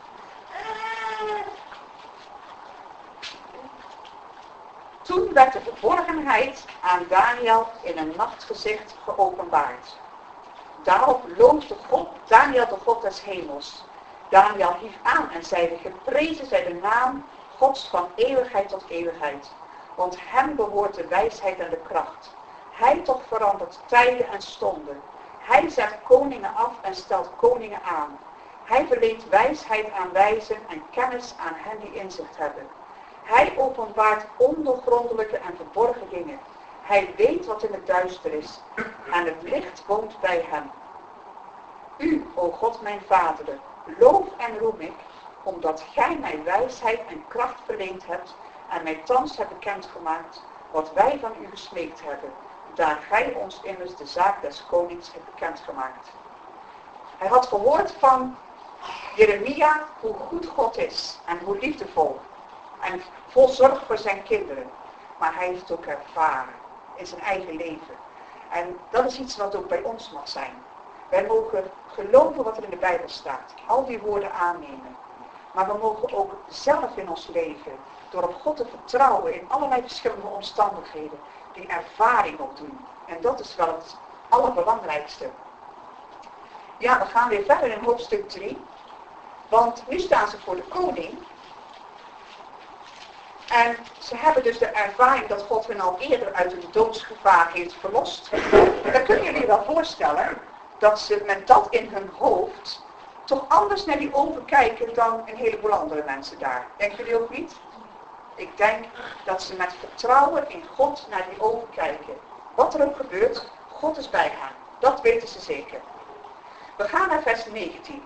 Toen werd de verborgenheid aan Daniel in een nachtgezicht geopenbaard. Daarop loofde Daniel de God des hemels. Daniel hief aan en zeide, geprezen zij de naam Gods van eeuwigheid tot eeuwigheid. Want hem behoort de wijsheid en de kracht. Hij toch verandert tijden en stonden. Hij zet koningen af en stelt koningen aan. Hij verleent wijsheid aan wijzen en kennis aan hen die inzicht hebben. Hij openbaart ondoorgrondelijke en verborgen dingen. Hij weet wat in het duister is en het licht woont bij hem. U, o God mijn Vader, loof en roem ik, omdat gij mij wijsheid en kracht verleend hebt en mij thans hebt bekendgemaakt wat wij van u gesmeekt hebben, daar gij ons immers de zaak des konings hebt bekendgemaakt. Hij had gehoord van Jeremia hoe goed God is en hoe liefdevol en vol zorg voor zijn kinderen. Maar hij heeft het ook ervaren in zijn eigen leven. En dat is iets wat ook bij ons mag zijn. Wij mogen geloven wat er in de Bijbel staat. Al die woorden aannemen. Maar we mogen ook zelf in ons leven, door op God te vertrouwen in allerlei verschillende omstandigheden, die ervaring opdoen. En dat is wel het allerbelangrijkste. Ja, we gaan weer verder in hoofdstuk 3. Want nu staan ze voor de koning. En ze hebben dus de ervaring dat God hen al eerder uit het doodsgevaar heeft verlost. Dan kunnen jullie wel voorstellen dat ze met dat in hun hoofd toch anders naar die oven kijken dan een heleboel andere mensen daar. Denken jullie ook niet? Ik denk dat ze met vertrouwen in God naar die oven kijken. Wat er ook gebeurt, God is bij hen. Dat weten ze zeker. We gaan naar vers 19.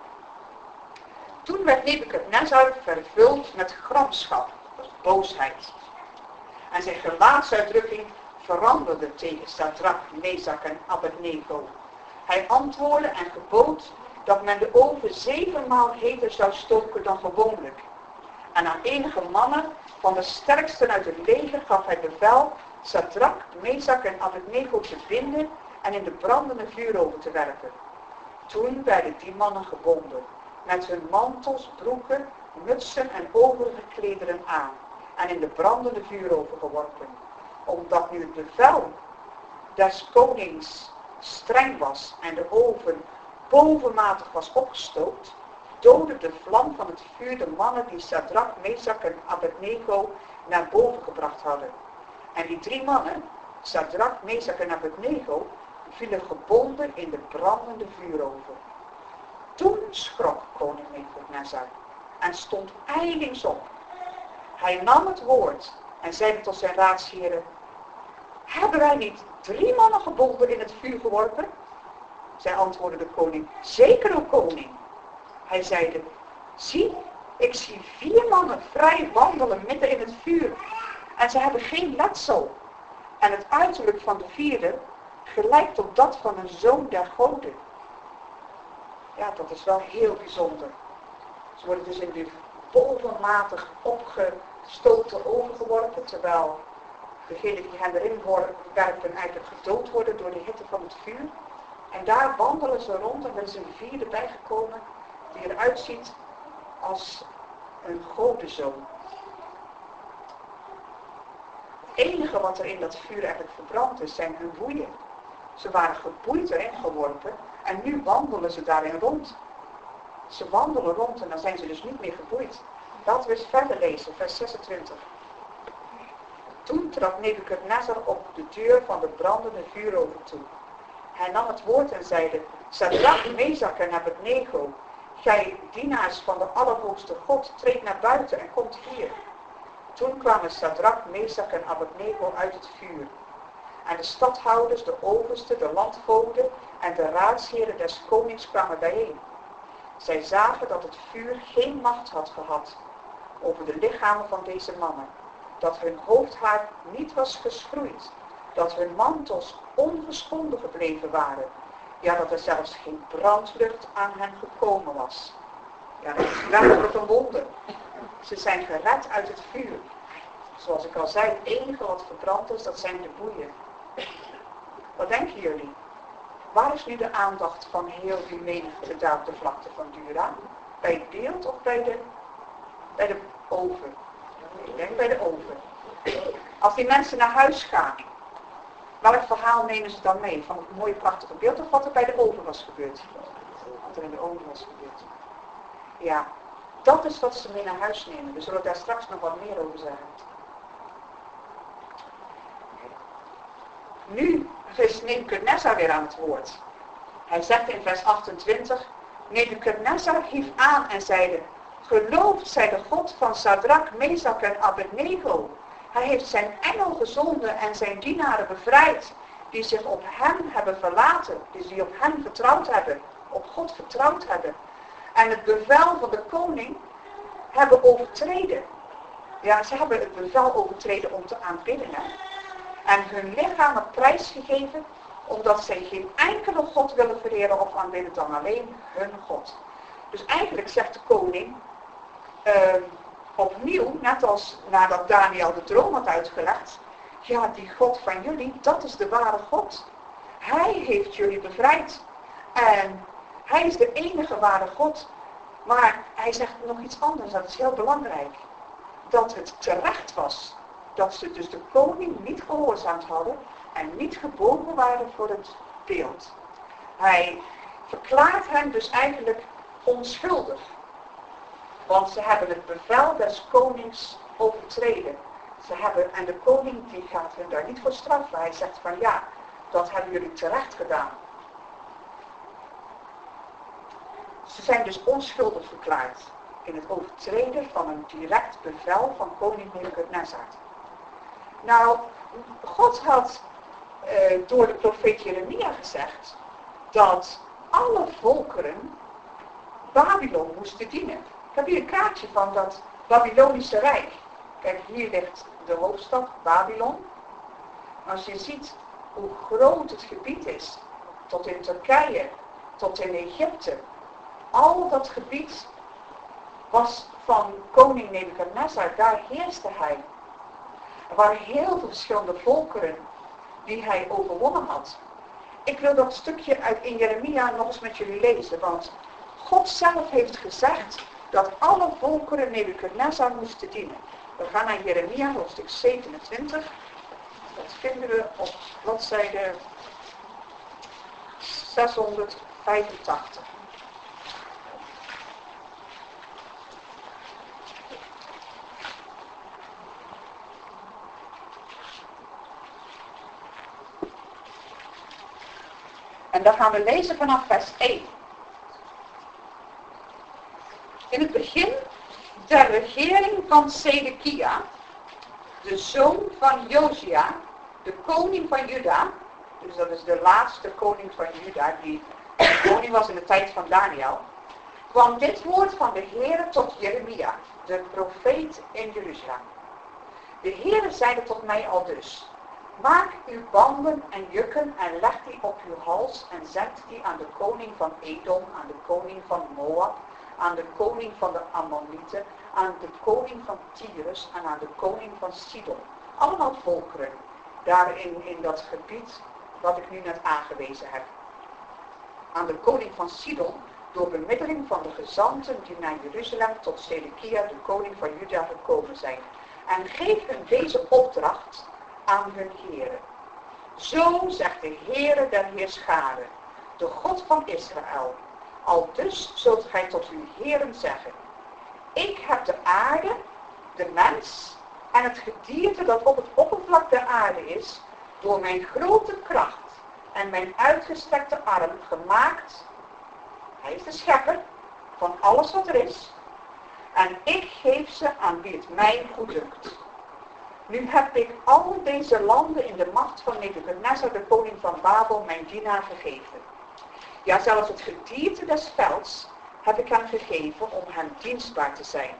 Toen werd Nebukadnezar vervuld met gramschap, boosheid. En zijn gelaatsuitdrukking veranderde tegen Sadrak, Mezak en Abednego. Hij antwoordde en gebood dat men de oven 7 maal heter zou stoken dan gewoonlijk. En aan enige mannen van de sterksten uit het leger gaf hij bevel Sadrak, Mezak en Abednego te binden en in de brandende vuuroven te werpen. Toen werden die mannen gebonden, met hun mantels, broeken, mutsen en overige klederen aan en in de brandende vuuroven geworpen. Omdat nu het bevel des konings streng was en de oven bovenmatig was opgestookt, doodde de vlam van het vuur de mannen die Sadrak, Mezak en Abednego naar boven gebracht hadden. En die 3 mannen, Sadrak, Mezak en Abednego, vielen gebonden in de brandende vuuroven. Toen schrok koning Nebukadnezar en stond ijlings op. Hij nam het woord en zeide tot zijn raadsheren: hebben wij niet 3 mannen gebonden in het vuur geworpen? Zij antwoordde de koning: zeker, o koning. Hij zeide: zie, ik zie 4 mannen vrij wandelen midden in het vuur en ze hebben geen letsel. En het uiterlijk van de 4e gelijkt op dat van een zoon der goden. Ja, dat is wel heel bijzonder. Ze worden dus in die bovenmatig opgestoten oven geworpen, terwijl degenen die hen erin werpen eigenlijk gedood worden door de hitte van het vuur. En daar wandelen ze rond en er is een 4e bijgekomen die eruit ziet als een godenzoon. Het enige wat er in dat vuur eigenlijk verbrand is, zijn hun boeien. Ze waren geboeid erin geworpen en nu wandelen ze daarin rond. Ze wandelen rond en dan zijn ze dus niet meer geboeid. Laten we eens verder lezen, vers 26. Toen trad Nebukadnezar op de deur van de brandende vuuroven toe. Hij nam het woord en zeide: Sadrak, Mezak en Abednego, gij dienaars van de Allerhoogste God, treed naar buiten en komt hier. Toen kwamen Sadrak, Mezak en Abednego uit het vuur. En de stadhouders, de oversten, de landvoogden en de raadsheren des konings kwamen bijeen. Zij zagen dat het vuur geen macht had gehad over de lichamen van deze mannen, dat hun hoofdhaar niet was geschroeid, dat hun mantels ongeschonden gebleven waren, ja, dat er zelfs geen brandlucht aan hen gekomen was. Ja, dat is werkelijk een wonder. Ze zijn gered uit het vuur. Zoals ik al zei, het enige wat verbrand is, dat zijn de boeien. Wat denken jullie? Waar is nu de aandacht van heel die menigte daar op de vlakte van Dura? Bij het beeld of bij de oven? Ik denk bij de oven. Als die mensen naar huis gaan, welk verhaal nemen ze dan mee? Van het mooie prachtige beeld of wat er bij de oven was gebeurd? Wat er in de oven was gebeurd. Ja, dat is wat ze mee naar huis nemen. We zullen daar straks nog wat meer over zeggen. Nu is Nebukadnezar weer aan het woord. Hij zegt in vers 28, Nebukadnezar hief aan en zeide, geloofd zij de God van Sadrak, Mesach en Abednego. Hij heeft zijn engel gezonden en zijn dienaren bevrijd, die zich op hem hebben verlaten, die op hem vertrouwd hebben, op God vertrouwd hebben. En het bevel van de koning hebben overtreden. Ja, ze hebben het bevel overtreden om te aanbidden. Hè? En hun lichamen prijsgegeven, omdat zij geen enkele God willen vereren of aanbidden dan alleen hun God. Dus eigenlijk zegt de koning opnieuw, net als nadat Daniel de droom had uitgelegd, ja, die God van jullie, dat is de ware God. Hij heeft jullie bevrijd. En hij is de enige ware God. Maar hij zegt nog iets anders, dat is heel belangrijk. Dat het terecht was dat ze dus de koning niet gehoorzaamd hadden en niet gebogen waren voor het beeld. Hij verklaart hen dus eigenlijk onschuldig. Want ze hebben het bevel des konings overtreden. En de koning die gaat hen daar niet voor straffen. Hij zegt van ja, dat hebben jullie terecht gedaan. Ze zijn dus onschuldig verklaard in het overtreden van een direct bevel van koning Nebukadnezar. Nou, God had door de profeet Jeremia gezegd dat alle volkeren Babylon moesten dienen. Ik heb hier een kaartje van dat Babylonische Rijk. Kijk, hier ligt de hoofdstad Babylon. Als je ziet hoe groot het gebied is, tot in Turkije, tot in Egypte, al dat gebied was van koning Nebukadnezar, daar heerste hij. Er waren heel veel verschillende volkeren die hij overwonnen had. Ik wil dat stukje in Jeremia nog eens met jullie lezen, want God zelf heeft gezegd dat alle volkeren Nebukadnezar moesten dienen. We gaan naar Jeremia, hoofdstuk 27. Dat vinden we op bladzijde 685. En dan gaan we lezen vanaf vers 1. In het begin der regering van Sedekia, de zoon van Josia, de koning van Juda, dus dat is de laatste koning van Juda, die koning was in de tijd van Daniel, kwam dit woord van de Heere tot Jeremia, de profeet in Jeruzalem. De Heere zeide tot mij aldus, maak uw banden en jukken en leg die op uw hals en zend die aan de koning van Edom, aan de koning van Moab, aan de koning van de Ammonieten, aan de koning van Tyrus en aan de koning van Sidon. Allemaal volkeren daarin in dat gebied wat ik nu net aangewezen heb. Aan de koning van Sidon door bemiddeling van de gezanten die naar Jeruzalem tot Sedekia, de koning van Juda, gekomen zijn. En geef hun deze opdracht aan hun heren. Zo zegt de Heere der Heerscharen, de God van Israël. Aldus zult gij tot uw heren zeggen. Ik heb de aarde, de mens en het gedierte dat op het oppervlak der aarde is, door mijn grote kracht en mijn uitgestrekte arm gemaakt. Hij is de schepper van alles wat er is. En ik geef ze aan wie het mij goeddunkt. Nu heb ik al deze landen in de macht van Nebukadnezar, de koning van Babel, mijn dienaar gegeven. Ja, zelfs het gedierte des velds heb ik hem gegeven om hem dienstbaar te zijn.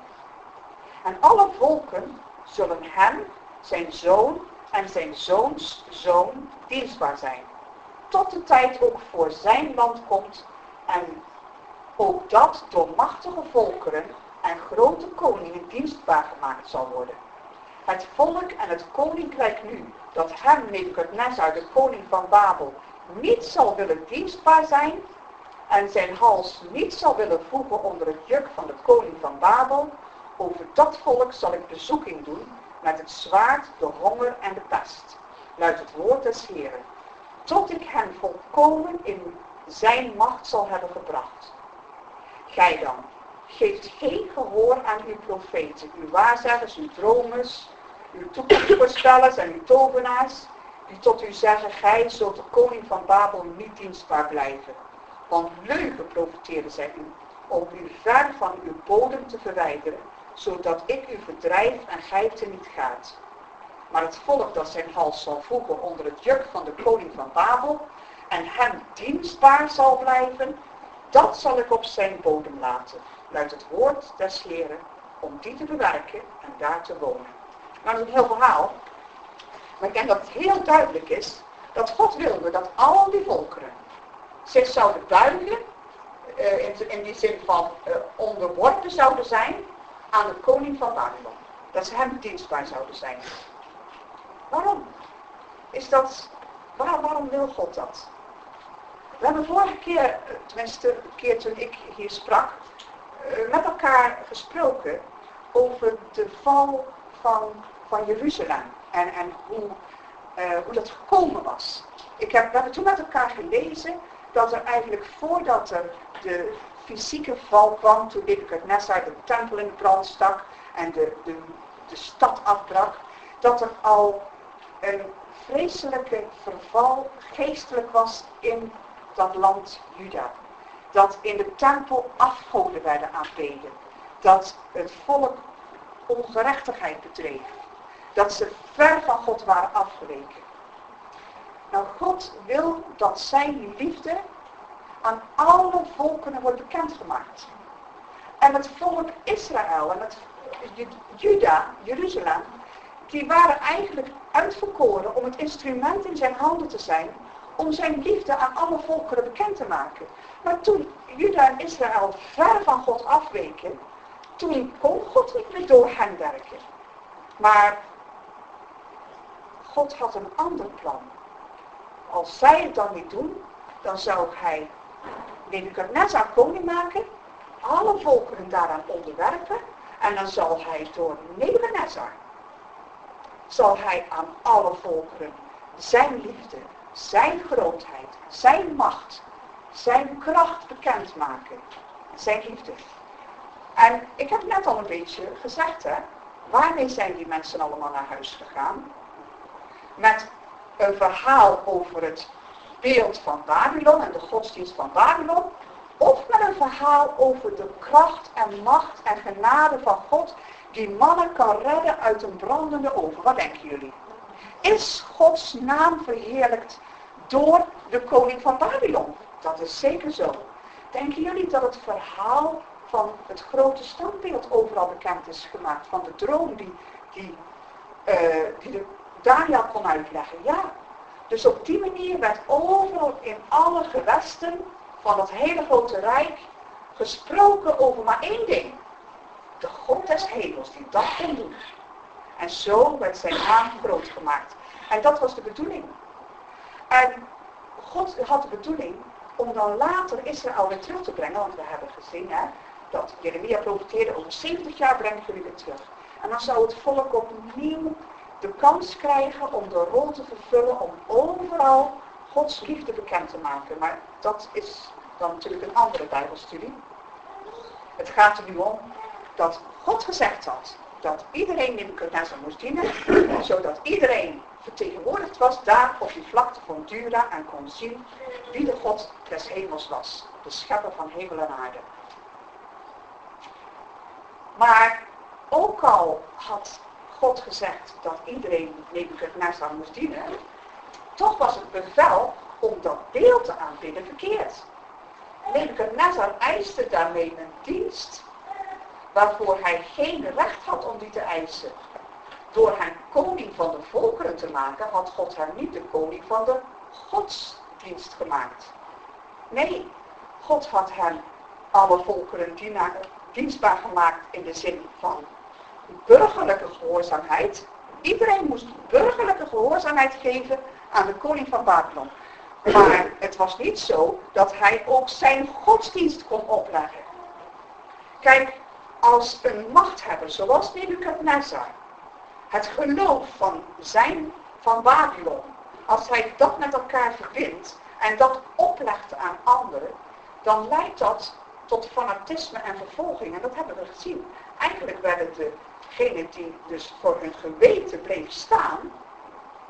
En alle volken zullen hem, zijn zoon en zijn zoons zoon dienstbaar zijn. Tot de tijd ook voor zijn land komt en ook dat door machtige volkeren en grote koningen dienstbaar gemaakt zal worden. Het volk en het koninkrijk nu, dat hem, Nebukadnezar, de koning van Babel, niet zal willen dienstbaar zijn en zijn hals niet zal willen voegen onder het juk van de koning van Babel, over dat volk zal ik bezoeking doen met het zwaard, de honger en de pest, luidt het woord des Heeren, tot ik hen volkomen in zijn macht zal hebben gebracht. Gij dan, geeft geen gehoor aan uw profeten, uw waarzeggers, uw dromers, uw toekomstvoorspellers en uw tovenaars. die tot u zeggen, gij zult de koning van Babel niet dienstbaar blijven. Want leugen profiteerden zij u, om u ver van uw bodem te verwijderen, zodat ik u verdrijf en gij teniet gaat. Maar het volk dat zijn hals zal voegen onder het juk van de koning van Babel en hem dienstbaar zal blijven, dat zal ik op zijn bodem laten, luidt het woord des Heren, om die te bewerken en daar te wonen. Nou, dat is een heel verhaal, maar ik denk dat het heel duidelijk is dat God wilde dat al die volkeren zich zouden buigen, in die zin van onderworpen zouden zijn aan de koning van Babylon. Dat ze hem dienstbaar zouden zijn. Waarom? Waarom wil God dat? We hebben vorige keer, tenminste de keer toen ik hier sprak, met elkaar gesproken over de val van Jeruzalem en hoe dat gekomen was. We hebben toen met elkaar gelezen dat er eigenlijk voordat er de fysieke val kwam, toen Nebukadnezar de tempel in de brand stak en de stad afbrak, dat er al een vreselijke verval geestelijk was in dat land Juda. Dat in de tempel afgoden werden aanbeden. Dat het volk ongerechtigheid bedreef. Dat ze ver van God waren afgeweken. Nou, God wil dat zijn liefde aan alle volkeren wordt bekendgemaakt. En het volk Israël en het Juda, Jeruzalem, die waren eigenlijk uitverkoren om het instrument in zijn handen te zijn om zijn liefde aan alle volkeren bekend te maken. Maar toen Juda en Israël ver van God afweken, toen kon God niet meer door hen werken. Maar God had een ander plan. Als zij het dan niet doen, dan zou hij Nebukadnezar koning maken, alle volkeren daaraan onderwerpen, en dan zal hij door Nebukadnezar, zal hij aan alle volkeren zijn liefde, zijn grootheid, zijn macht, zijn kracht bekendmaken. Zijn liefde. En ik heb net al een beetje gezegd, waarmee zijn die mensen allemaal naar huis gegaan? Met een verhaal over het beeld van Babylon en de godsdienst van Babylon, of met een verhaal over de kracht en macht en genade van God die mannen kan redden uit een brandende oven. Wat denken jullie? Is Gods naam verheerlijkt door de koning van Babylon? Dat is zeker zo. Denken jullie dat het verhaal van het grote standbeeld overal bekend is gemaakt? Van de droom die de Daniel kon uitleggen? Ja. Dus op die manier werd overal in alle gewesten van het hele grote rijk gesproken over maar één ding. De God des hemels die dat kon doen. En zo werd zijn naam groot gemaakt. En dat was de bedoeling. En God had de bedoeling om dan later Israël weer terug te brengen. Want we hebben gezien dat Jeremia profeteerde, over 70 jaar breng ik jullie weer terug. En dan zou het volk opnieuw de kans krijgen om de rol te vervullen om overal Gods liefde bekend te maken. Maar dat is dan natuurlijk een andere Bijbelstudie. Het gaat er nu om dat God gezegd had dat iedereen Nebukadnezar moest dienen, zodat iedereen vertegenwoordigd was daar op die vlakte van Dura en kon zien wie de God des hemels was, de schepper van hemel en aarde. Maar ook al had God gezegd dat iedereen Nebukadnezar moest dienen, toch was het bevel om dat beeld te aanbidden verkeerd. Nebukadnezar eiste daarmee een dienst waarvoor hij geen recht had om die te eisen. Door hem koning van de volkeren te maken, had God hem niet de koning van de godsdienst gemaakt. Nee, God had hem alle volkeren dienstbaar gemaakt in de zin van burgerlijke gehoorzaamheid. Iedereen moest burgerlijke gehoorzaamheid geven aan de koning van Babylon. Maar het was niet zo dat hij ook zijn godsdienst kon opleggen. Kijk, als een machthebber zoals Nebukadnezar het geloof van Babylon, als hij dat met elkaar verbindt en dat oplegt aan anderen, dan leidt dat tot fanatisme en vervolging. En dat hebben we gezien. Eigenlijk werden degenen die dus voor hun geweten bleven staan,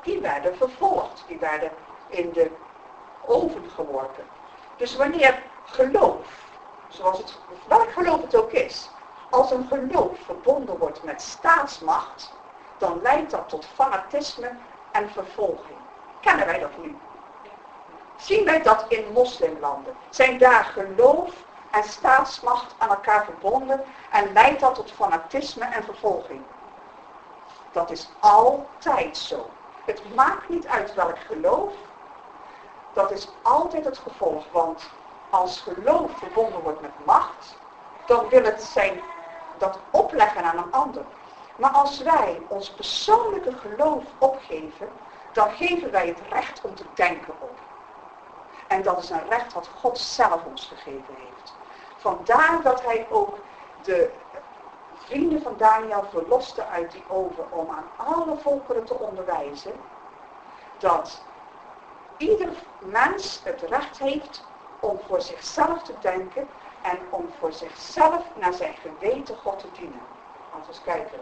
die werden vervolgd. Die werden in de oven geworpen. Dus wanneer geloof, welk geloof het ook is, als een geloof verbonden wordt met staatsmacht, dan leidt dat tot fanatisme en vervolging. Kennen wij dat nu? Zien wij dat in moslimlanden? Zijn daar geloof en staatsmacht aan elkaar verbonden en leidt dat tot fanatisme en vervolging? Dat is altijd zo. Het maakt niet uit welk geloof. Dat is altijd het gevolg, want als geloof verbonden wordt met macht, dan wil het zijn dat opleggen aan een ander. Maar als wij ons persoonlijke geloof opgeven, dan geven wij het recht om te denken op. En dat is een recht wat God zelf ons gegeven heeft. Vandaar dat hij ook de vrienden van Daniel verloste uit die oven om aan alle volkeren te onderwijzen dat ieder mens het recht heeft om voor zichzelf te denken en om voor zichzelf naar zijn geweten God te dienen. Laten we eens kijken.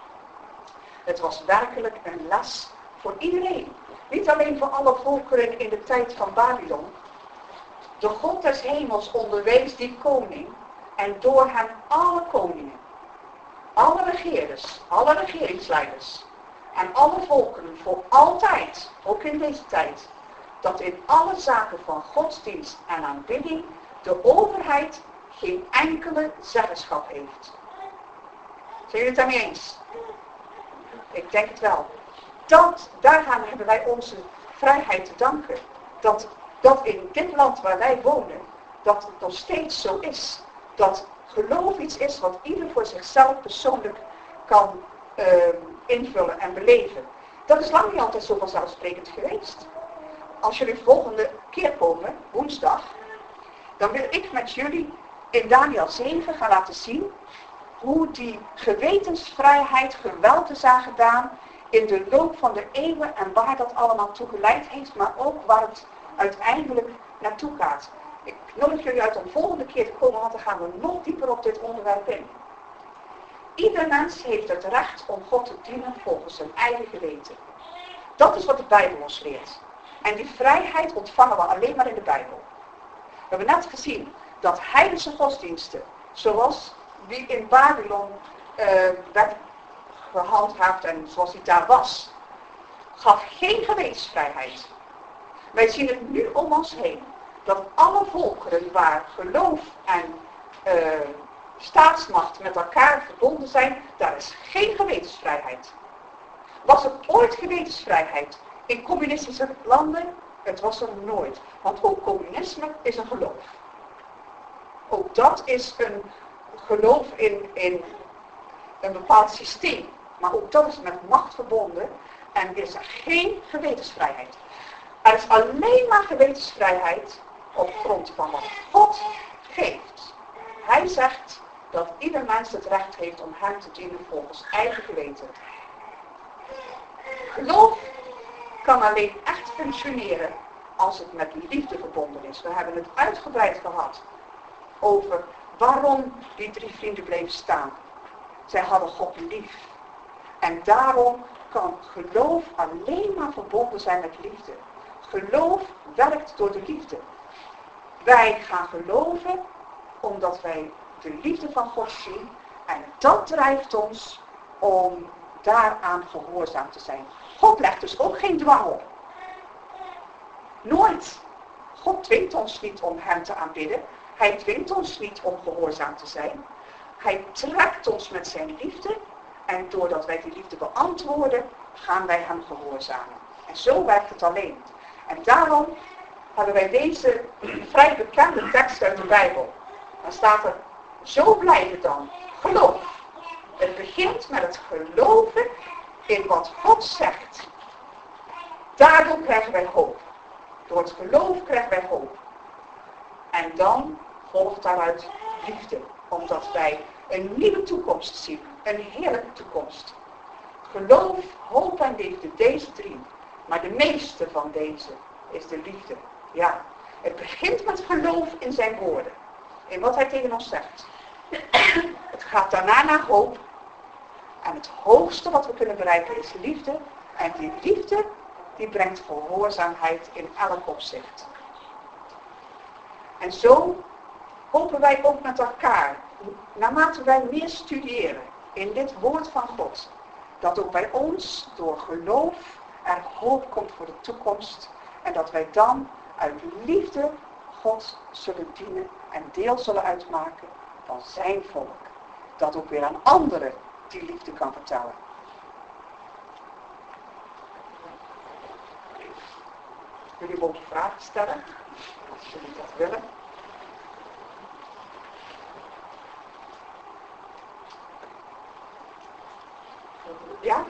Het was werkelijk een les voor iedereen. Niet alleen voor alle volkeren in de tijd van Babylon. De God des hemels onderwees die koning en door hem alle koningen, alle regeerders, alle regeringsleiders en alle volkeren voor altijd, ook in deze tijd, dat in alle zaken van godsdienst en aanbidding de overheid geen enkele zeggenschap heeft. Zijn jullie het daarmee eens? Ik denk het wel. Daaraan hebben wij onze vrijheid te danken. Dat in dit land waar wij wonen, dat het nog steeds zo is. Dat geloof iets is wat ieder voor zichzelf persoonlijk kan invullen en beleven. Dat is lang niet altijd zo vanzelfsprekend geweest. Als jullie volgende keer komen, woensdag, dan wil ik met jullie in Daniel 7 gaan laten zien hoe die gewetensvrijheid geweld is aangedaan in de loop van de eeuwen en waar dat allemaal toe geleid heeft, maar ook waar het uiteindelijk naartoe gaat. Ik nodig jullie uit om volgende keer te komen, want dan gaan we nog dieper op dit onderwerp in. Ieder mens heeft het recht om God te dienen volgens zijn eigen geweten. Dat is wat de Bijbel ons leert. En die vrijheid ontvangen we alleen maar in de Bijbel. We hebben net gezien dat heidense godsdiensten, zoals die in Babylon werd gehandhaafd en zoals die daar was, gaf geen gewetensvrijheid. Wij zien het nu om ons heen, dat alle volkeren waar geloof en staatsmacht met elkaar verbonden zijn, daar is geen gewetensvrijheid. Was er ooit gewetensvrijheid in communistische landen? Het was er nooit. Want ook communisme is een geloof. Ook dat is een geloof in een bepaald systeem. Maar ook dat is met macht verbonden en is er geen gewetensvrijheid. Er is alleen maar gewetensvrijheid op grond van wat God geeft. Hij zegt dat ieder mens het recht heeft om hem te dienen volgens eigen geweten. Geloof kan alleen echt functioneren als het met liefde verbonden is. We hebben het uitgebreid gehad over waarom die 3 vrienden bleven staan. Zij hadden God lief. En daarom kan geloof alleen maar verbonden zijn met liefde. Geloof werkt door de liefde. Wij gaan geloven omdat wij de liefde van God zien. En dat drijft ons om daaraan gehoorzaam te zijn. God legt dus ook geen dwang op. Nooit. God dwingt ons niet om hem te aanbidden. Hij dwingt ons niet om gehoorzaam te zijn. Hij trekt ons met zijn liefde. En doordat wij die liefde beantwoorden, gaan wij hem gehoorzamen. En zo werkt het alleen. En daarom hebben wij deze vrij bekende tekst uit de Bijbel. Dan staat er, zo blijven dan, geloof. Het begint met het geloven in wat God zegt. Daardoor krijgen wij hoop. Door het geloof krijgen wij hoop. En dan volgt daaruit liefde. Omdat wij een nieuwe toekomst zien. Een heerlijke toekomst. Geloof, hoop en liefde, deze 3. Maar de meeste van deze is de liefde. Ja, het begint met geloof in zijn woorden. In wat hij tegen ons zegt. Het gaat daarna naar hoop. En het hoogste wat we kunnen bereiken is liefde. En die liefde die brengt gehoorzaamheid in elk opzicht. En zo hopen wij ook met elkaar, naarmate wij meer studeren in dit woord van God, dat ook bij ons door geloof er hoop komt voor de toekomst en dat wij dan uit liefde God zullen dienen en deel zullen uitmaken van zijn volk. Dat ook weer aan anderen die liefde kan vertellen. Jullie mogen vragen stellen, als jullie dat willen. Ja?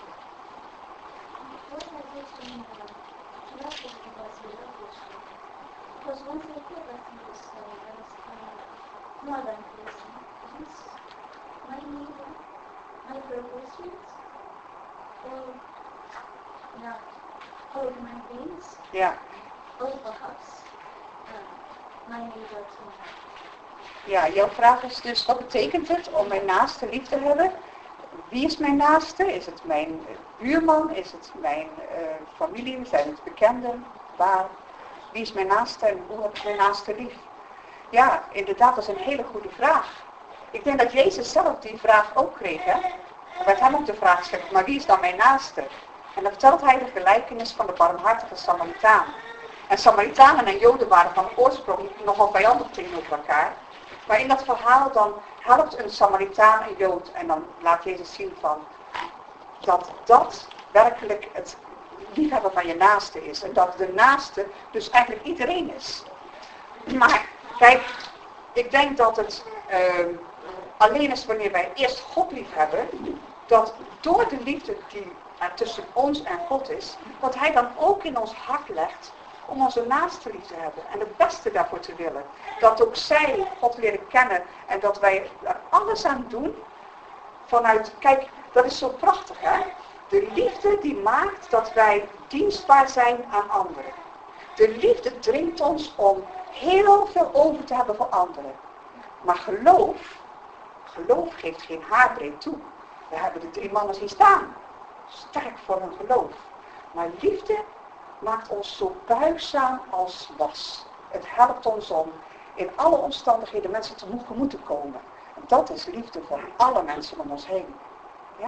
Because once I put that in this more than person, it's my neighbor, my purposes, or not all my things, Ja. or perhaps my neighbor too. Ja, jouw vraag is dus, wat betekent het om mijn naaste lief te hebben? Wie is mijn naaste? Is het mijn buurman? Is het mijn familie? Zijn het bekenden? Waar? Wie is mijn naaste en hoe heb ik mijn naaste lief? Ja, inderdaad, dat is een hele goede vraag. Ik denk dat Jezus zelf die vraag ook kreeg. Hè? Er werd hem ook de vraag gesteld, maar wie is dan mijn naaste? En dan vertelt hij de gelijkenis van de barmhartige Samaritaan. En Samaritanen en Joden waren van oorsprong nogal vijandig tegenover elkaar. Maar in dat verhaal dan helpt een Samaritaan een Jood. En dan laat Jezus zien van dat werkelijk het liefhebben van je naaste is. En dat de naaste dus eigenlijk iedereen is. Maar kijk, ik denk dat het alleen is wanneer wij eerst God lief hebben. Dat door de liefde die er tussen ons en God is. Dat hij dan ook in ons hart legt om onze naaste lief te hebben en het beste daarvoor te willen. Dat ook zij God leren kennen en dat wij er alles aan doen vanuit, kijk, dat is zo prachtig hè. De liefde die maakt dat wij dienstbaar zijn aan anderen. De liefde dringt ons om heel veel over te hebben voor anderen. Maar geloof geeft geen haarbreed toe. We hebben de 3 mannen zien staan. Sterk voor hun geloof. Maar liefde maakt ons zo buigzaam als was. Het helpt ons om in alle omstandigheden mensen tegemoet te komen. En dat is liefde voor alle mensen om ons heen. Ja?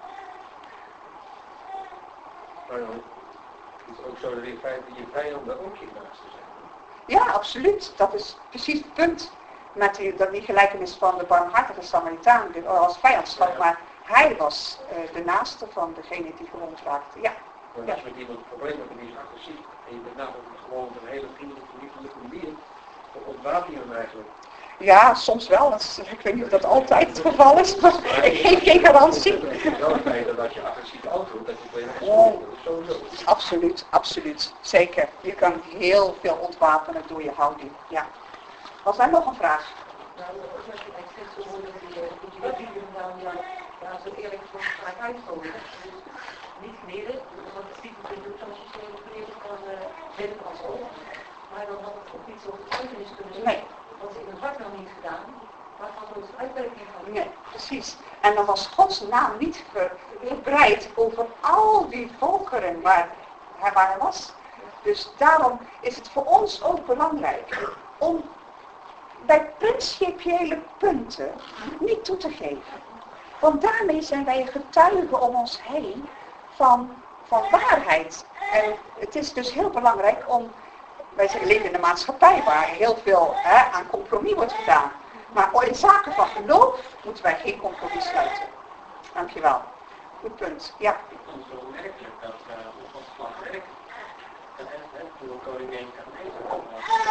Nou ja, het is ook zo dat in feite je vijanden ook je naaste zijn. Ja, absoluut. Dat is precies het punt. Met die gelijkenis van de barmhartige Samaritaan. Dit was vijandschap, maar hij was de naaste van degene die gewond raakte. Ja. Maar als je met iemand een probleem hebt en die is agressief en je bent namelijk gewoon op een hele vriendelijke, liefelijke manier, dan ontwapen je hem eigenlijk. Ja, soms wel. Ik weet niet of dat altijd het geval is, maar ik geef geen garantie. Het is wel fijn dat als je agressief antwoordt, dat je tegen gesproken wordt. Sowieso. Absoluut, absoluut. Zeker. Je kan heel veel ontwapenen door je houding. Ja. Was er nog een vraag? Nou, als je echt zegt, zo mooi dat die zo eerlijk voor elkaar uitkomen. Niet generen, want het Stieven kunt doen zoals je zo generen van binnen als ook. Maar dan had het ook niet zo getuigenis kunnen zijn. Nee. Want ze in het hart nog niet gedaan, maar het had ook een uitwerking van. Nee, precies. En dan was Gods naam niet verbreid over al die volkeren waar hij was. Dus daarom is het voor ons ook belangrijk om bij principiële punten niet toe te geven. Want daarmee zijn wij getuigen om ons heen van waarheid. En het is dus heel belangrijk om, wij leven in een maatschappij waar heel veel aan compromis wordt gedaan. Maar in zaken van geloof moeten wij geen compromis sluiten. Dankjewel. Goed punt. Ja. Ik vond het zo merkelijk dat op ons slagwerk toen een koningin kan eten.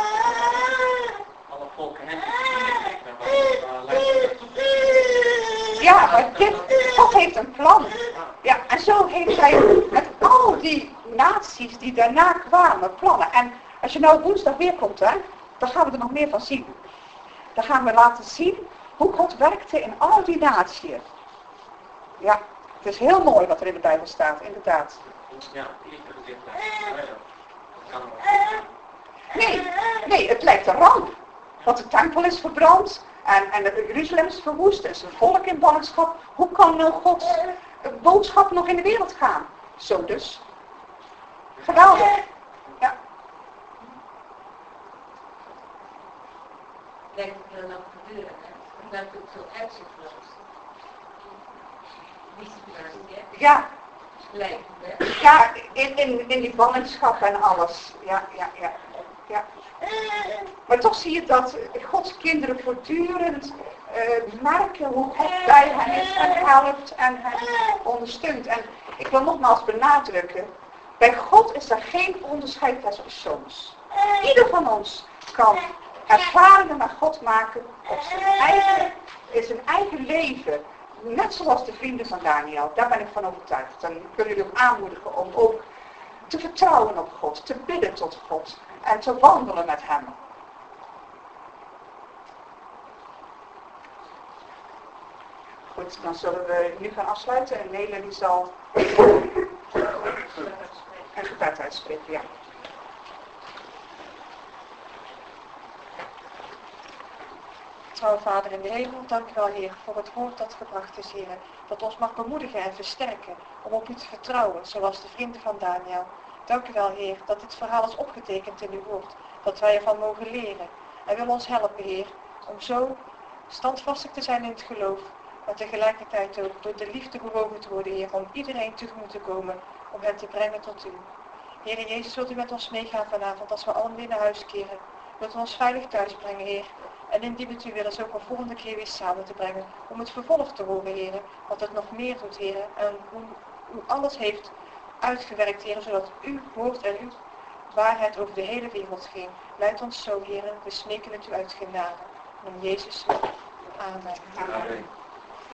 Alle volken hebben Ja, maar God heeft een plan. Ja, en zo heeft hij met al die naties die daarna kwamen plannen. En als je nou woensdag weer komt, hè, dan gaan we er nog meer van zien. Dan gaan we laten zien hoe God werkte in al die naties. Ja, het is heel mooi wat er in de Bijbel staat, inderdaad. Ja, eerder gezegd dat kan Nee, het lijkt een ramp. Want de tempel is verbrand en Jeruzalem is verwoest en zijn volk in ballingschap. Hoe kan nou Gods boodschap nog in de wereld gaan? Zo dus. Geweldig. Ja. Lijkt het heel lang gebeuren, hè? Omdat het zo uitzichtloos. Ja. Lijkt het, hè? Ja, in die ballingschap en alles. Ja. Maar toch zie je dat Gods kinderen voortdurend merken hoe God bij hen is en helpt en hen ondersteunt. En ik wil nogmaals benadrukken, bij God is er geen onderscheid tussen persoons. Ieder van ons kan ervaringen met God maken op zijn eigen leven. Net zoals de vrienden van Daniel, daar ben ik van overtuigd. En ik wil jullie ook aanmoedigen om ook te vertrouwen op God, te bidden tot God en te wandelen met hem. Goed, dan zullen we nu gaan afsluiten en Nele die zal een gebed uitspreken. Ja. Trouw Vader in de hemel, dank u wel Heer voor het woord dat gebracht is Heer. Dat ons mag bemoedigen en versterken om op u te vertrouwen, zoals de vrienden van Daniel. Dank u wel Heer dat dit verhaal is opgetekend in uw woord, dat wij ervan mogen leren. En wil ons helpen Heer, om zo standvastig te zijn in het geloof, maar tegelijkertijd ook door de liefde bewogen te worden Heer, om iedereen tegemoet te komen, om hen te brengen tot u. Heer Jezus, wilt u met ons meegaan vanavond als we allen weer naar huis keren. Wilt u ons veilig thuis brengen Heer. En indien het u wil is ook een volgende keer weer samen te brengen. Om het vervolg te horen, heren. Wat het nog meer doet, heren. En hoe u alles heeft uitgewerkt, heren. Zodat uw woord en uw waarheid over de hele wereld ging. Leid ons zo, heren. We smeken het u uit genade. In Jezus' naam. Amen. Amen.